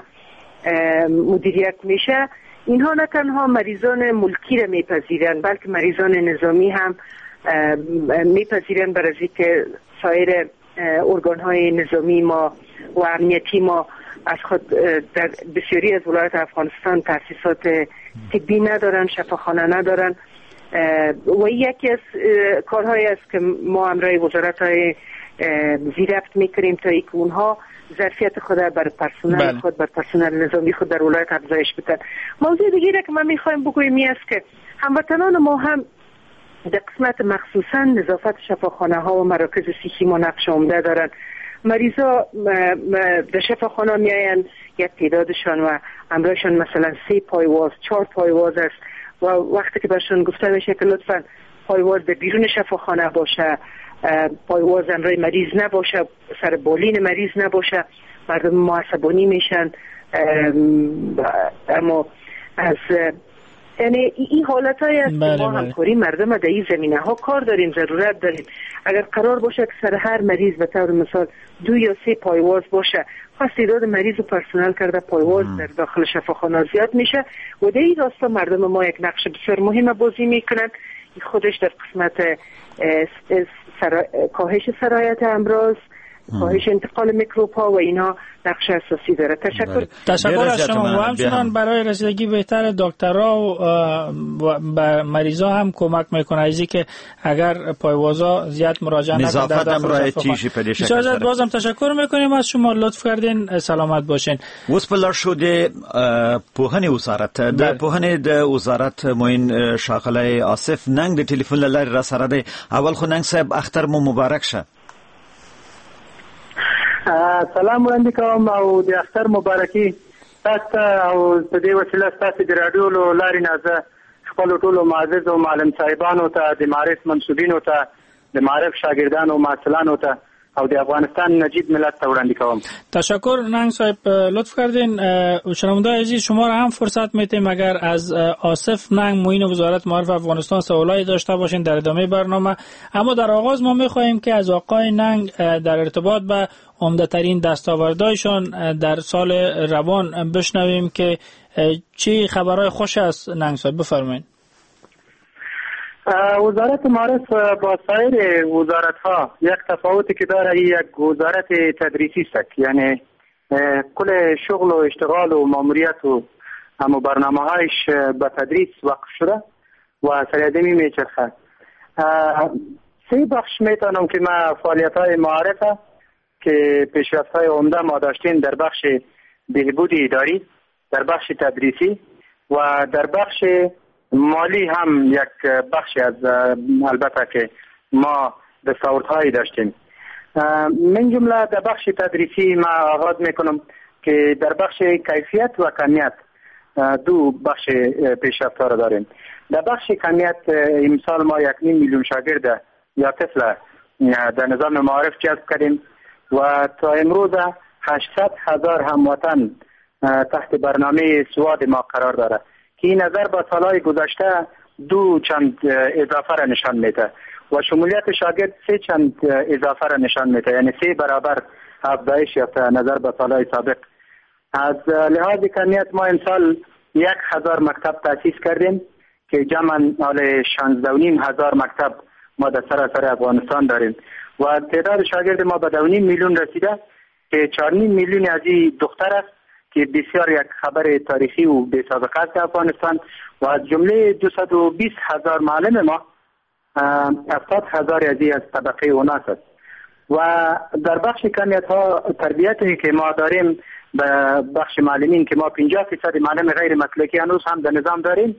مدیریت میشه اینها نه تنها مریضان ملکی را میپذیرند بلکه مریضان نظامی هم میپذیرند برای اینکه سایر ارگان های نظامی ما و امنیتی ما از خود در بسیاری از ولایات افغانستان تاسیسات طبی ندارن، شفاخانه ندارن و یکی از کارهایی است که ما همراه وزارت های زیرفت میکنیم تا اینکه اونها ظرفیت خود بر پرسنل بله. خود بر پرسنل نظامی خود در ولایت افزایش بدن. موضوع دیگری که من میخوایم بگویم این است که هموطنان ما هم در قسمت مخصوصا نظافت شفاخانه ها و مراکز صحی ما نقش عمده دارن. مریضا در شفاخانه میاین یک تعدادشان و همراهشان مثلا سه پایواز چهار پایواز است و وقتی که برشون گفته میشه که لطفاً پایواز در بیرون شفاخانه باشه، پایواز همراه مریض نباشه، سر بالین مریض نباشه، مردم عصبانی میشن. اما از یعنی این حالت های است که ما همکاری مردم در این زمینه ها کار داریم، ضرورت داریم. اگر قرار باشه که سر هر مریض به طور مثال دو یا سه پایواز باشه، خاص تعداد مریض و پرسنل کرده پایواز در داخل شفاخانه زیاد میشه و در این راستا مردم ما یک نقش بسیار مهم بازی میکنن. خودش در قسمت سرا... کاهش سرایت امراض، کاهش انتقال میکروب ها و اینا نقش اساسی داره. تشکر. تشکر از شما. و همچنان برای رسیدگی بهتر دکترها و به مریضا هم کمک میکنه ازی که اگر پایوازا زیاد مراجعه نکنه در داخل شفاخانه. اجازه بازم تشکر میکنیم از شما، لطف کردین، سلامت باشین. اوس په لار شو د پوهنې وزارت د پوهنې د وزارت موین شاغلی آصف ننګ د ټلیفون لارې را سره دی. اول خو ننګ صاحب اختر مو مبارک شه. سلام وړاندې کوم او د اختر مبارکي تاسو او په دې وسیله تاسو د رادیو له لارې نه زه خپل ټولو معزز او معلم صاحبانو ته، د معرف منسوبینو ته، د معرف شاګردانو او محصلانو ته او د افغانستان نجیب ملت ته وړاندې کوم. تشکر ننگ صاحب، لطف کردین. شنونده‌های عزیز شما را هم فرصت میتیم اگر از آصف ننگ معین وزارت معارف افغانستان سوالایی داشته باشین در ادامه برنامه. اما در آغاز ما میخواهیم که از آقای ننگ در ارتباط به عمده ترین دستاوردهایشان در سال روان بشنویم که چی خبرهای خوش است. ننگ صاحب بفرمایید. وزارت معارف با سایر وزارت ها یک تفاوتی که داره یک وزارت تدریسی است، یعنی کل شغل و اشتغال و ماموریت و همو برنامه هایش به تدریس وقف شده و سریعدمی میچرخه. سه بخش میتونم که ما فعالیت های معارفه که پیشرفت های عمده ما داشتیم در بخش بهبود اداری، در بخش تدریسی و در بخش مالی هم یک بخشی از البته که ما دستاوردهایی داشتیم. من جمله در بخش تدریسی ما آغاز میکنم که در بخش کیفیت و کمیت دو بخش پیشرفت‌ها را داریم. در بخش کمیت امسال ما یک نیم میلیون شاگرد یا طفل در نظام معارف جذب کردیم و تا امروز هشتصد هزار هموطن تحت برنامه سواد ما قرار داره که این نظر با سالهای گذشته دو چند اضافه را نشان میده و شمولیت شاگرد سه چند اضافه را نشان میده، یعنی سه برابر افزایش یافته نظر با سالهای سابق. از لحاظ کمیت ما امسال یک هزار مکتب تأسیس کردیم که جمعاً حال شانزده و نیم هزار مکتب ما در سراسر افغانستان داریم و تعداد شاگرد ما به دو نیم میلیون رسیده که چهار نیم میلیون از این دختر است که بسیار یک خبر تاریخی و بی سابقه است در افغانستان و از جمله دویست و بیست هزار معلم ما هفتاد هزار از این از طبقه اوناس است. و در بخش کمیت ها تربیتی که ما داریم به بخش معلمین که ما پنجاه فیصد معلم غیر مسلکی هنوز هم در نظام داریم،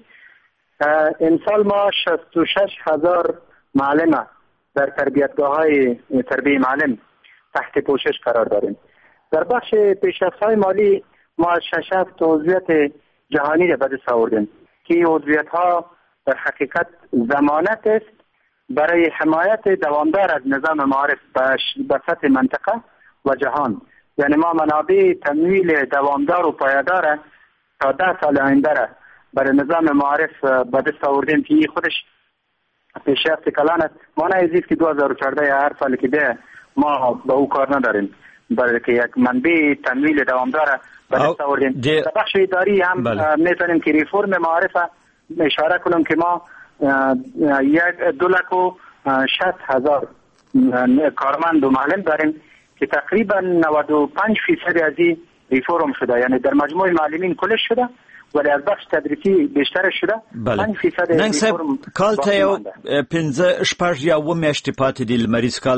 امسال ما شصت و شش هزار معلم در تربیتگاه های تربیه معلم تحت پوشش قرار داریم. در بخش پیشرفت های مالی ما از شش هفت عضویت جهانی را به دست آوردیم که این عضویت ها در حقیقت ضمانت است برای حمایت دوامدار از نظام معارف به سطح منطقه و جهان. یعنی ما منابع تمویل دوامدار و پایدار تا ده سال آینده را برای نظام معارف به دست آوردیم که این خودش پیشرفت کلان است. ما نهیزید که دو هزار و چهارده هر سال که ده ما به او کار نداریم، برای که یک منبع تمویل دوامدار به دست آوردیم. در بخش اداری هم میتونیم که ریفورم معارف اشاره کنم که ما یک دو لک و شصت هزار کارمند و معلم داریم که تقریبا نود و پنج فیصد از این ریفورم شده، یعنی در مجموع معلمین کلش شده ولی از بخش تدریسی بیشتر شده. پنج فیصد ریفورم کال ته یو پنځه شپږ یا اوه میاشتې پاتې دي لمریز کال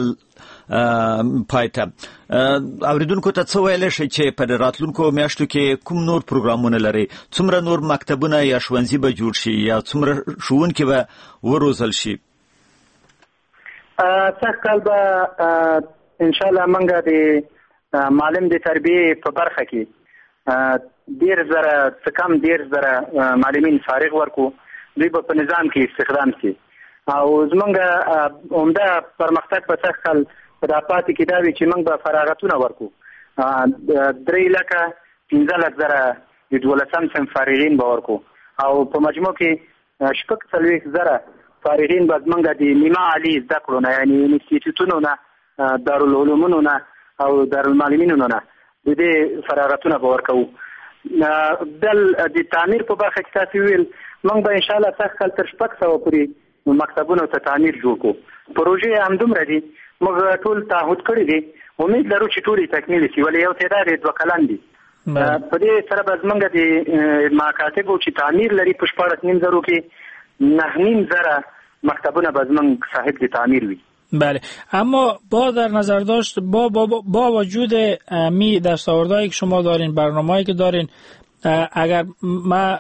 پای ته. اوریدونکو ته څه ویلی شئ چې په راتلونکو میاشتو کې کوم نور پروګرامونه لري؟ څومره نور مکتبونه یا ښوونځي به جوړ شي یا څومره ښوونکي به وروزل شي؟ سږ کال به انشاءالله موږ د معلم د تربیې په برخه کې ډېر زره څه کم ډېر زره معلمین فارغ ورکو، دوی به په نظام کې استخدام شي او زمونږ عمده پرمختګ په سږ کال په دا پاتې کې دا وي چې موږ به فراغتونه ورکو. درې لکه پنځه لک زره د دولسم صنف فارغین به ورکو او په مجموع کې شپږ څلوېښت زره فارغین به زمونږ د نیمه عالي زده کړو نه یعنې انسټیټیوټونو نه دارالعلومونو نه او دارالمعلمینو نه د دې فراغتونه به ورکوو. بل د تعمیر په برخه کې تاسو ویل موږ به انشاءالله سږ کال تر شپږ سوه پورې مکتبونو ته تعمیر جوړ کړو. پروژې همدومره دي، موږ ټول تعهد کړی دی، امید لرو چې ټولې تکمیل شي، ولې یو تعداد یې دوه کلن دي. په دې سره به زمونږ د مکاتبو چې تعمیر لري په شپاړس نیم زرو کې نه نیم زره مکتبونه به زمونږ صاحب د تعمیر وي. بله، اما با در نظر داشت با با, با وجود می دستاوردهایی که شما دارین، برنامه‌ای که دارین، اگر ما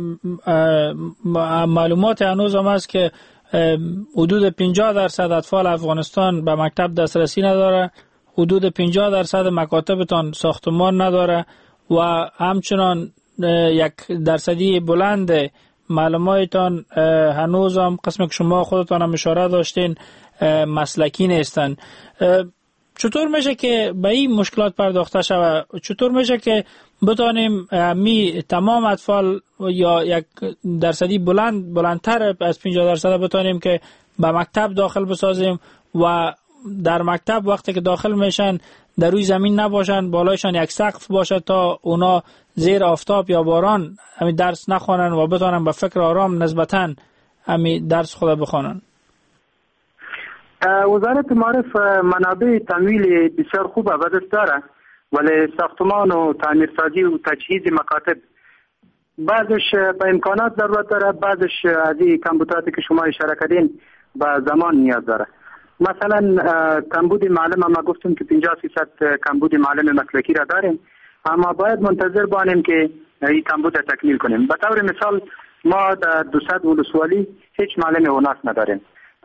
معلومات هنوز هم هست که حدود پنجاه درصد اطفال افغانستان به مکتب دسترسی نداره، حدود پنجاه درصد مکاتبتان ساختمان نداره و همچنان یک درصدی بلند معلوماتتان هنوز هم قسم که شما خودتان هم اشاره داشتین مسلکی نیستن. چطور میشه که به این مشکلات پرداخته شود؟ چطور میشه که بتانیم می تمام اطفال یا یک درصدی بلند بلندتر از پنجاه درصد بتانیم که به مکتب داخل بسازیم و در مکتب وقتی که داخل میشن در روی زمین نباشن، بالایشان یک سقف باشه تا اونا زیر آفتاب یا باران همین درس نخوانن و بتانن به فکر آرام نسبتاً همین درس خود بخوانن. وزارت معارف منابع تمویل بسیار خوب و دست داره، ولی ساختمان و تعمیرسازی و تجهیز مکاتب بعضش به امکانات ضرورت داره، بعضش از این کمبوداتی که شما اشاره کردین به زمان نیاز داره. مثلا کمبود معلم ما گفتیم که پنجاه فیصد کمبود معلم مسلکی را داریم، اما باید منتظر بانیم که این کمبود را تکمیل کنیم. به طور مثال ما در دوصد ولسوالی هیچ معلم اوناس نداریم.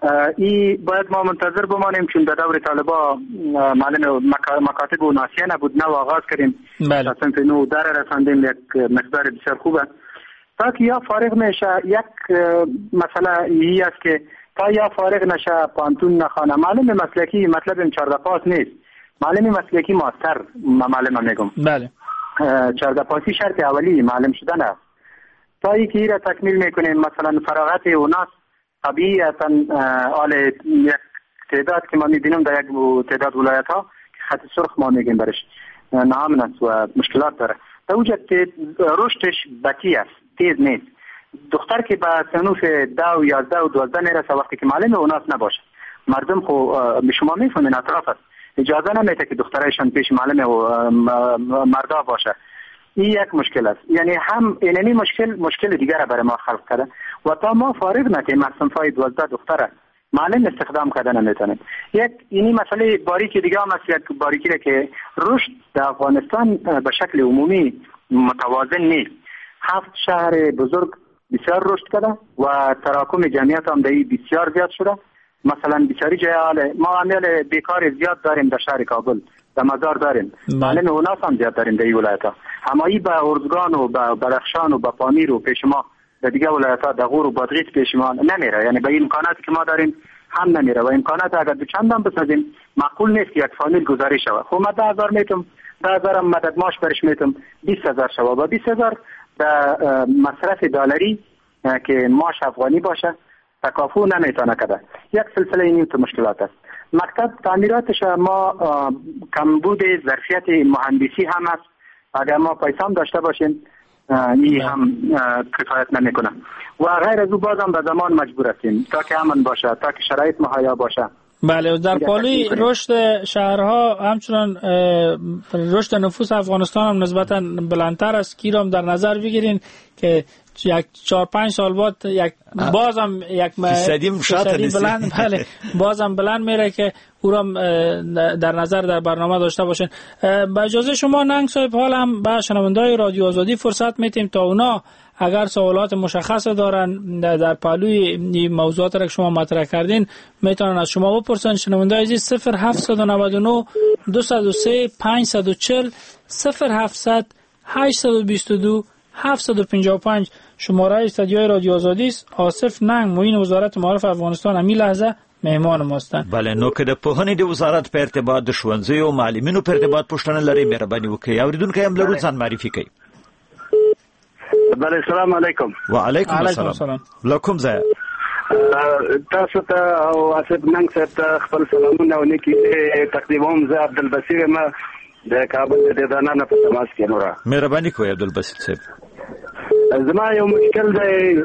ای باید ما منتظر بمانیم چون در دور طالبا معلم مکاتب و ناسیه نبود، نو آغاز کردیم. بله. صنف نو در رساندیم، یک مقدار بسیار خوبه تا که یا فارغ میشه. یک مسئله ای است که تا یا فارغ نشه پانتون نخوانه. معلم مسلکی مطلب چارده پاس نیست، معلم مسلکی ماستر معلم میگم. بله. چارده پاسی شرط اولی معلم شدن است. تا ای که ای را تکمیل میکنیم مثلا فراغت اوناس طبیعتا آل یک تعداد که ما میبینیم در یک تعداد ولایت ها که خط سرخ ما میگیم برش نامن است و مشکلات داره. در اوجه رشدش بطیء است، تیز نیست. دختر که به صنوف ده و یازده و دوازده میرسه وقتی که معلم اوناس نباشه، مردم خو به شما میفهمین اطراف است، اجازه نمیده که دخترایشان پیش معلم و مردا باشه. این یک مشکل است. یعنی هم اینمی مشکل مشکل دیگر برای ما خلق کرده و تا ما فارغ نکنیم از صنفای دوازده دختره معلم استخدام کردن نمیتونیم. یک اینی مسئله باریکی دیگه هم است، یک باریکی را که رشد در افغانستان به شکل عمومی متوازن نیست. هفت شهر بزرگ بسیار رشد کرده و تراکم جمعیت هم در بسیار زیاد شده. مثلا بسیاری جای ما عمل بیکار زیاد داریم در شهر کابل، در مزار داریم، معلم اوناس هم زیاد داریم در این ولایت ها. اما ای به ارزگان و به بدخشان و به پامیر و پیش ما در دیگه ولایت ها، در غور و بادغیس پیش ما نمیره. یعنی به این امکاناتی که ما داریم هم نمیره و امکانات اگر دو چند هم بسازیم معقول نیست که یک فامیل گزارش شود. خب ما ده هزار میتم، ده هزار هم مدد ماش برش میتم، بیست هزار شود و بیست هزار در مصرف دلاری که ماش افغانی باشه تکافو نمیتونه کده. یک سلسله اینی تو مشکلات است. مکتب تعمیراتش ما کمبود ظرفیت مهندسی هم است. اگر ما پیسه هم داشته باشیم این هم کفایت نمیکنه و غیر از او بازم به زمان مجبور هستیم تا که امن باشه، تا که شرایط مهیا باشه. بله، در پالوی رشد شهرها همچنان رشد نفوس افغانستان هم نسبتا بلندتر است. کی را در نظر بگیرین که یک چهار پنج سال بعد یک بازم یک فیصدی بلند بله بازم بلند میره که او را در نظر در برنامه داشته باشین. با اجازه شما ننگ صاحب حال هم به شنونده‌های رادیو آزادی فرصت میتیم تا اونا اگر سوالات مشخص دارن در پالوی موضوعات را که شما مطرح کردین میتونن از شما بپرسن. شنونده عزیز صفر هفت نه نه دو صفر سه پنج چهار صفر صفر هفت هشت دو دو هفت پنج پنج شماره استودیوی رادیو آزادی است. آصف ننگ معین وزارت معارف افغانستان همین لحظه مهمان ما هستند. بله، نو که د پوهنې د وزارت په ارتباط د ښوونځیو او معلمینو په ارتباط پوښتنه لري مهرباني وکړئ. اوریدونکو هم لرو ځان معرفي کړئ. بله سلام علیکم. و علیکم السلام. لکم زه تاسو ته او اسد ننګ ته خپل سلامونه او نیکی تقدیموم. زه عبدالبصیر ما د کابل د دانانه په تماس کې نورا. مهرباني کوئ عبدالبصیر صاحب. زما یو مشکل دی.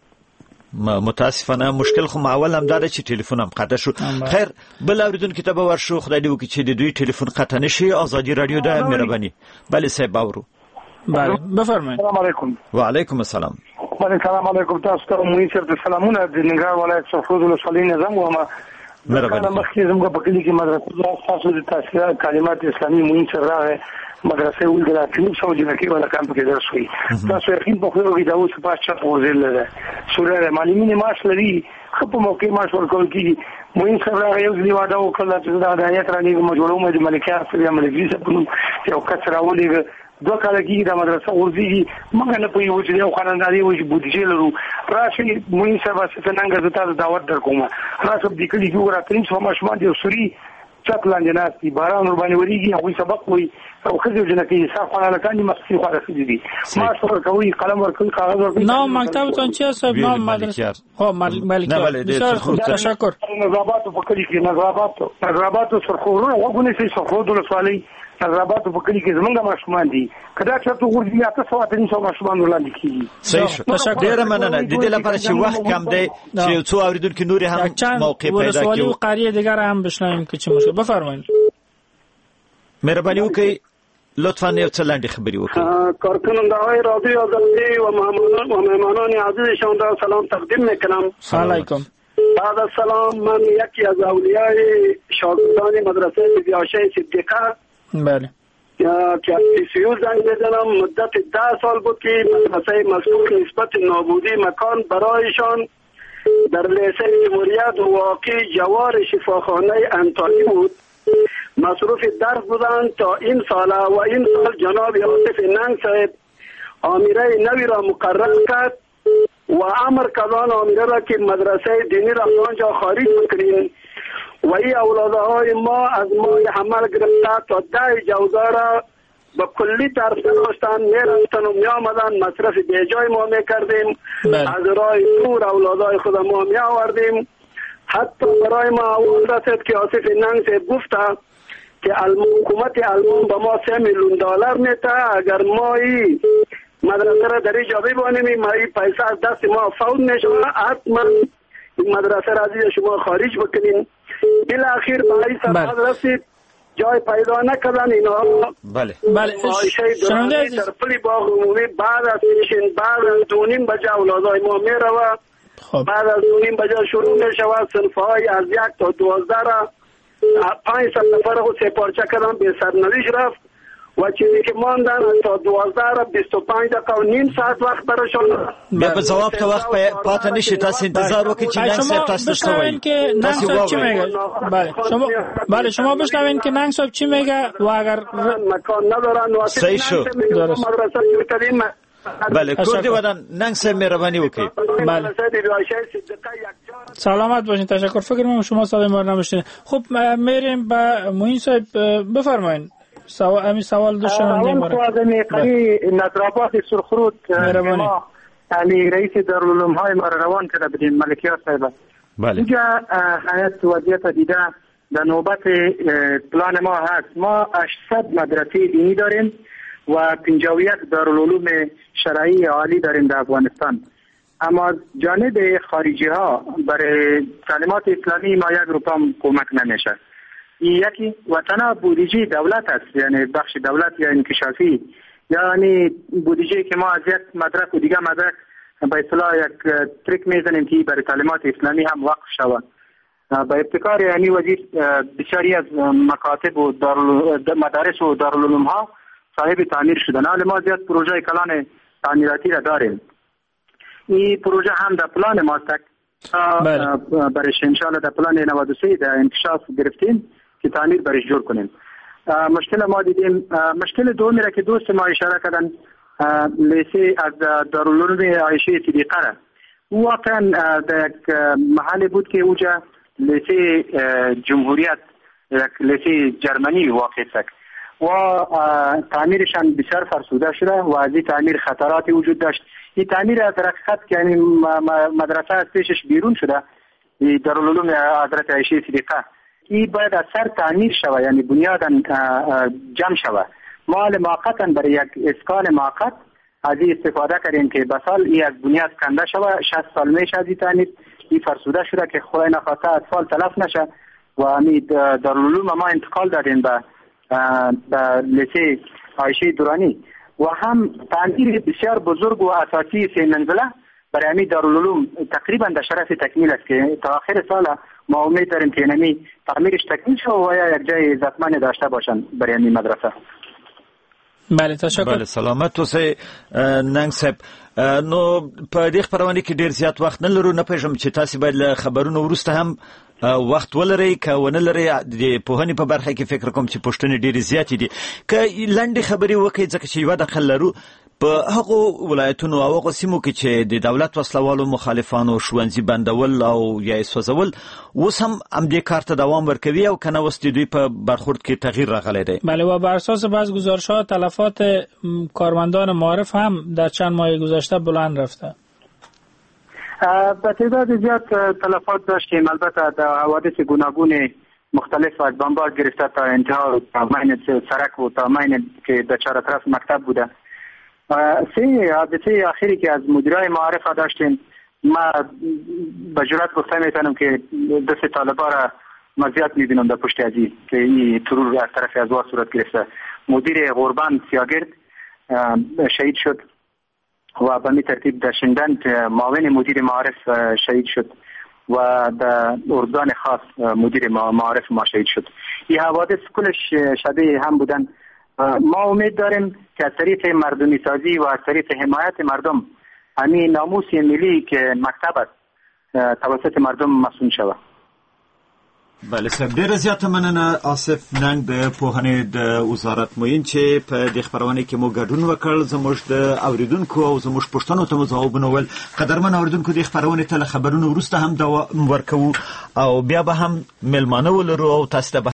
متاسفانه مشکل خو معول هم داده چې ټلیفون هم قطع شو. خیر بل اوریدونکو ته به ورشو. خدای دې وکړي چې د دوی ټلیفون قطع نشي. آزادی رادیو ده. مهرباني. بله صاحب باورو. بله بفرمایید. سلام علیکم. و علیکم السلام. بله سلام علیکم. تاسو ته مو صرف سلامونه د ننګرهار ولایت سرخود ولسوالۍ نظام و ما مهرباني. مخکې زموږ په کلی کې مدرسې تاسو د تاسیس کلمات اسلامي مهم سره مدرسې ولګلا چې څو جنہ کې ولا کم کې درس وي. تاسو یقین په خو کې دا اوس په چا پوزل ده. سورې معلمین ماش لري خپ موقع ماش ورکول کیږي. مهم سره یو ځلی واده وکړل چې دا د آیت رانی مجبورو مې ملکیار سره ملګری سره یو کثر اولې دوه کال کې د مدرسې ورځي موږ نه پوي چې یو خانداري وي بودیجه لرو. راشي مهم سره څنګه زه تاسو دعوت درکوم. راشي د کلی کې وراترین څو ماشومان دي سوري چت لاندې ناستي باران ور باندې وريږي هغه سبق وي او خځو جن کې صافه لکاني مخفي خو راځي دي. ما څور کوي قلم ور کوي کاغذ ور کوي. نو مکتب ته چې صاحب نو مدرسه هو ملکیار. بسیار تشکر. نظرابات په کلی کې نظرابات نظرابات سرخورونه وګونی سي سرخود ولسوالۍ نظرابات په کلی کې زمونږ ماشومان دي. کدا چې ته ورځي اته سو اته نیم ماشومان ولاندې کیږي. صحیح شو. ډیر مننه. د دې لپاره چې وخت کم دی چې څو اوریدونکو نوري هم موقع پیدا کړي. ولسوالۍ او قریه دیگر هم بشنویم که چه مشکل. بفرمایید. مهرباني وکړئ لطفا یو څه لاندې خبري وکړئ. کارکننده‌های رادیو آزادی و مهمانان و مهمانان عزیزشان را سلام تقدیم میکنم. سلام علیکم. بعد از سلام من یکی از اولیای شاگردان مدرسه بیاشه صدیقه بله که از سی سی او زنگ میزنم. مدت ده سال بود که مدرسه مذکور نسبت نابودی مکان برایشان در لیسه جمهوریت واقع جوار شفاخانه انطاکی بود. مصروف درس بودند تا این سال و این سال جناب یوسف ننگ صاحب آمیره نوی را مقرر کرد و امر کردن آمیره را که مدرسه دینی را آنجا خارج بکنیم و این اولادهای ما از ماه حمل گرفته تا ده جوزا را به کلی طرف داشتن میرفتن و میامدن مصرف بیجای ما میکردیم. از راه دور اولادهای خود ما میآوردیم. حتی برای ما اول رسید که آصف ننگ صاحب گفته که حکومت آلمان به ما سه میلیون دلار میده اگر ما این مدرسه را در اینجا ببانیم ما این پیسه از دست ما فوت میشه حتما این مدرسه را از شما خارج بکنیم. بالاخیر به این سبب رسید جای پیدا نکردن اینا. بله بله شنونده عزیز در پلی باغ عمومی بعد از پیشین بعد از دونیم بجا اولادای ما میروه. بعد از دونیم بجا شروع میشود صنفهای از یک تا دوازده را پنج ست نفر خود سپارچه کردن به سرنوشت رفت و چیزی که ماندن تا دوازده را بیست و پنج دقیقه و نیم ساعت وقت برشان. بیا به جواب تا وقت پاته نشی. تاسو انتظار وکړئ چې ننګ صاحب تاسو څه وایي. که ننګ صاحب چی میگه. بله شما بله شما بشنوین که ننګ صاحب چی میگه و اگر مکان ندارن و صحیح شو. مدرسه کردیم. بله کور دی ودان ننګ صاحب مهرباني وکړئ. بله سلامت باشین. تشکر. فکر می‌کنم شما صدای ما رو نمی‌شنوید. خب میریم به معین صاحب. بفرمایید. سوال همین سوال دو شنونده ما رو آدمی قری نظرابات سرخرود ما علی رئیس دارالعلوم های ما روان کرده بدیم ملکیار صاحب. بله اینجا حیات وضعیت دیده در نوبت پلان ما هست. ما هشتصد مدرسه دینی داریم و پنجاه و یک دارالعلوم شرعی عالی داریم در افغانستان. اما جانب خارجی ها برای تعلیمات اسلامی ما یک روپا کمک نمیشه. یکی وطن بودجه دولت است، یعنی بخش دولت یا انکشافی، یعنی بودجه که ما از یک مدرک و دیگه مدرک به اصطلاح یک تریک میزنیم که برای تعلیمات اسلامی هم وقف شود. با ابتکار یعنی وزیر بسیاری از مکاتب و مدارس و دارالعلوم ها صاحب تعمیر شدن. حال ما زیاد پروژه کلان تعمیراتی را داریم. این پروژه هم در پلان ماست. برایش انشاءالله در پلان نود و سه در انکشاف گرفتیم که تعمیر برایش جور کنیم. مشکل ما دیدیم، مشکل دومی را که دوست ما اشاره کردن، لیسه از دارالعلوم عایشه صدیقه را، واقعا در یک محل بود که اوجا لیسه جمهوریت، یک لیسه جرمنی واقع است و تعمیرشان بسیار فرسوده شده و از این تعمیر خطراتی وجود داشت. این تعمیر در حقیقت که یعنی مدرسه از پیشش بیرون شده، دارالعلوم حضرت عایشه صدیقه، این باید از سر تعمیر شود، یعنی بنیاداً جمع شود. ما حال موقتا برای یک اسکان موقت از این استفاده کردیم که به سال این از بنیاد کنده شود. شصت سال میشه از این تعمیر این فرسوده شده که خدای نخواسته اطفال تلف نشه و همین دارالعلوم ما انتقال دادیم به به لیسه عایشه درانی و هم تعمیر بسیار بزرگ و اساسی سه منزله برای همین دارالعلوم تقریبا در شرف تکمیل است که تا آخر سال ما امید داریم که همین تعمیرش تکمیل شود و یا یک جای عزتمند داشته باشن برای همین مدرسه. بله تشکر. بله سلامت اوسئ ننګ صاحب. نو په دې خبرونه کې ډیر زیات وخت نه لرو، نه پېژم چې تاسو باید له خبرونو وروسته هم وخت ولرئ که ونه لرئ. د پوهنې په برخه کې فکر کوم چې پوښتنې ډېرې زیاتې دي. که لنډې خبرې وکړئ ځکه چې یوه دقیقه لرو، په هغو ولایتونو او هغو سیمو کې چې د دولت وسلوالو مخالفانو ښوونځي بندول او یا یې سوځول اوس هم همدې کار ته دوام ورکوي او که نه اوس د دوی په برخورد کې تغییر راغلی دی؟ بله و بر اساس بعض گزارش‌ها تلفات کارمندان معارف هم در چند ماه گذشته بلند رفته. به تعداد زیاد تلفات داشتیم، البته در حوادث گوناگون مختلف از بمبار گرفته تا انتها تامین سرک و تامین که در چهار طرف مکتب بوده. سه حادثه اخیری که از مدیرای معارف داشتیم، ما به جرات گفته میتونم که دست طالبا را مزیت میبینم در پشت ازی که این ترور از طرف ازوا صورت گرفته. مدیر قربان سیاگرد شهید شد و به می ترتیب در شندند معاون مدیر معارف شهید شد و در اردان خاص مدیر معارف ما شهید شد. این حوادث کلش شبیه هم بودن. ما امید داریم که از طریق مردمی سازی و از طریق حمایت مردم همین ناموس ملی که مکتب است توسط مردم مسئول شود. بله صاحب، ډیره زیاته مننه آصف ننګ د پوهنې د وزارت معین چې په دې خبرونه کې مو ګډون وکړ. زموږ د اوریدونکو او زموږ پوښتنو ته مو ځوابونه ول. قدرمن اوریدونکو، د خبرونه ته له خبرونو وروسته هم دوام ورکوو او بیا به هم ملمانه ولرو او تاسو ته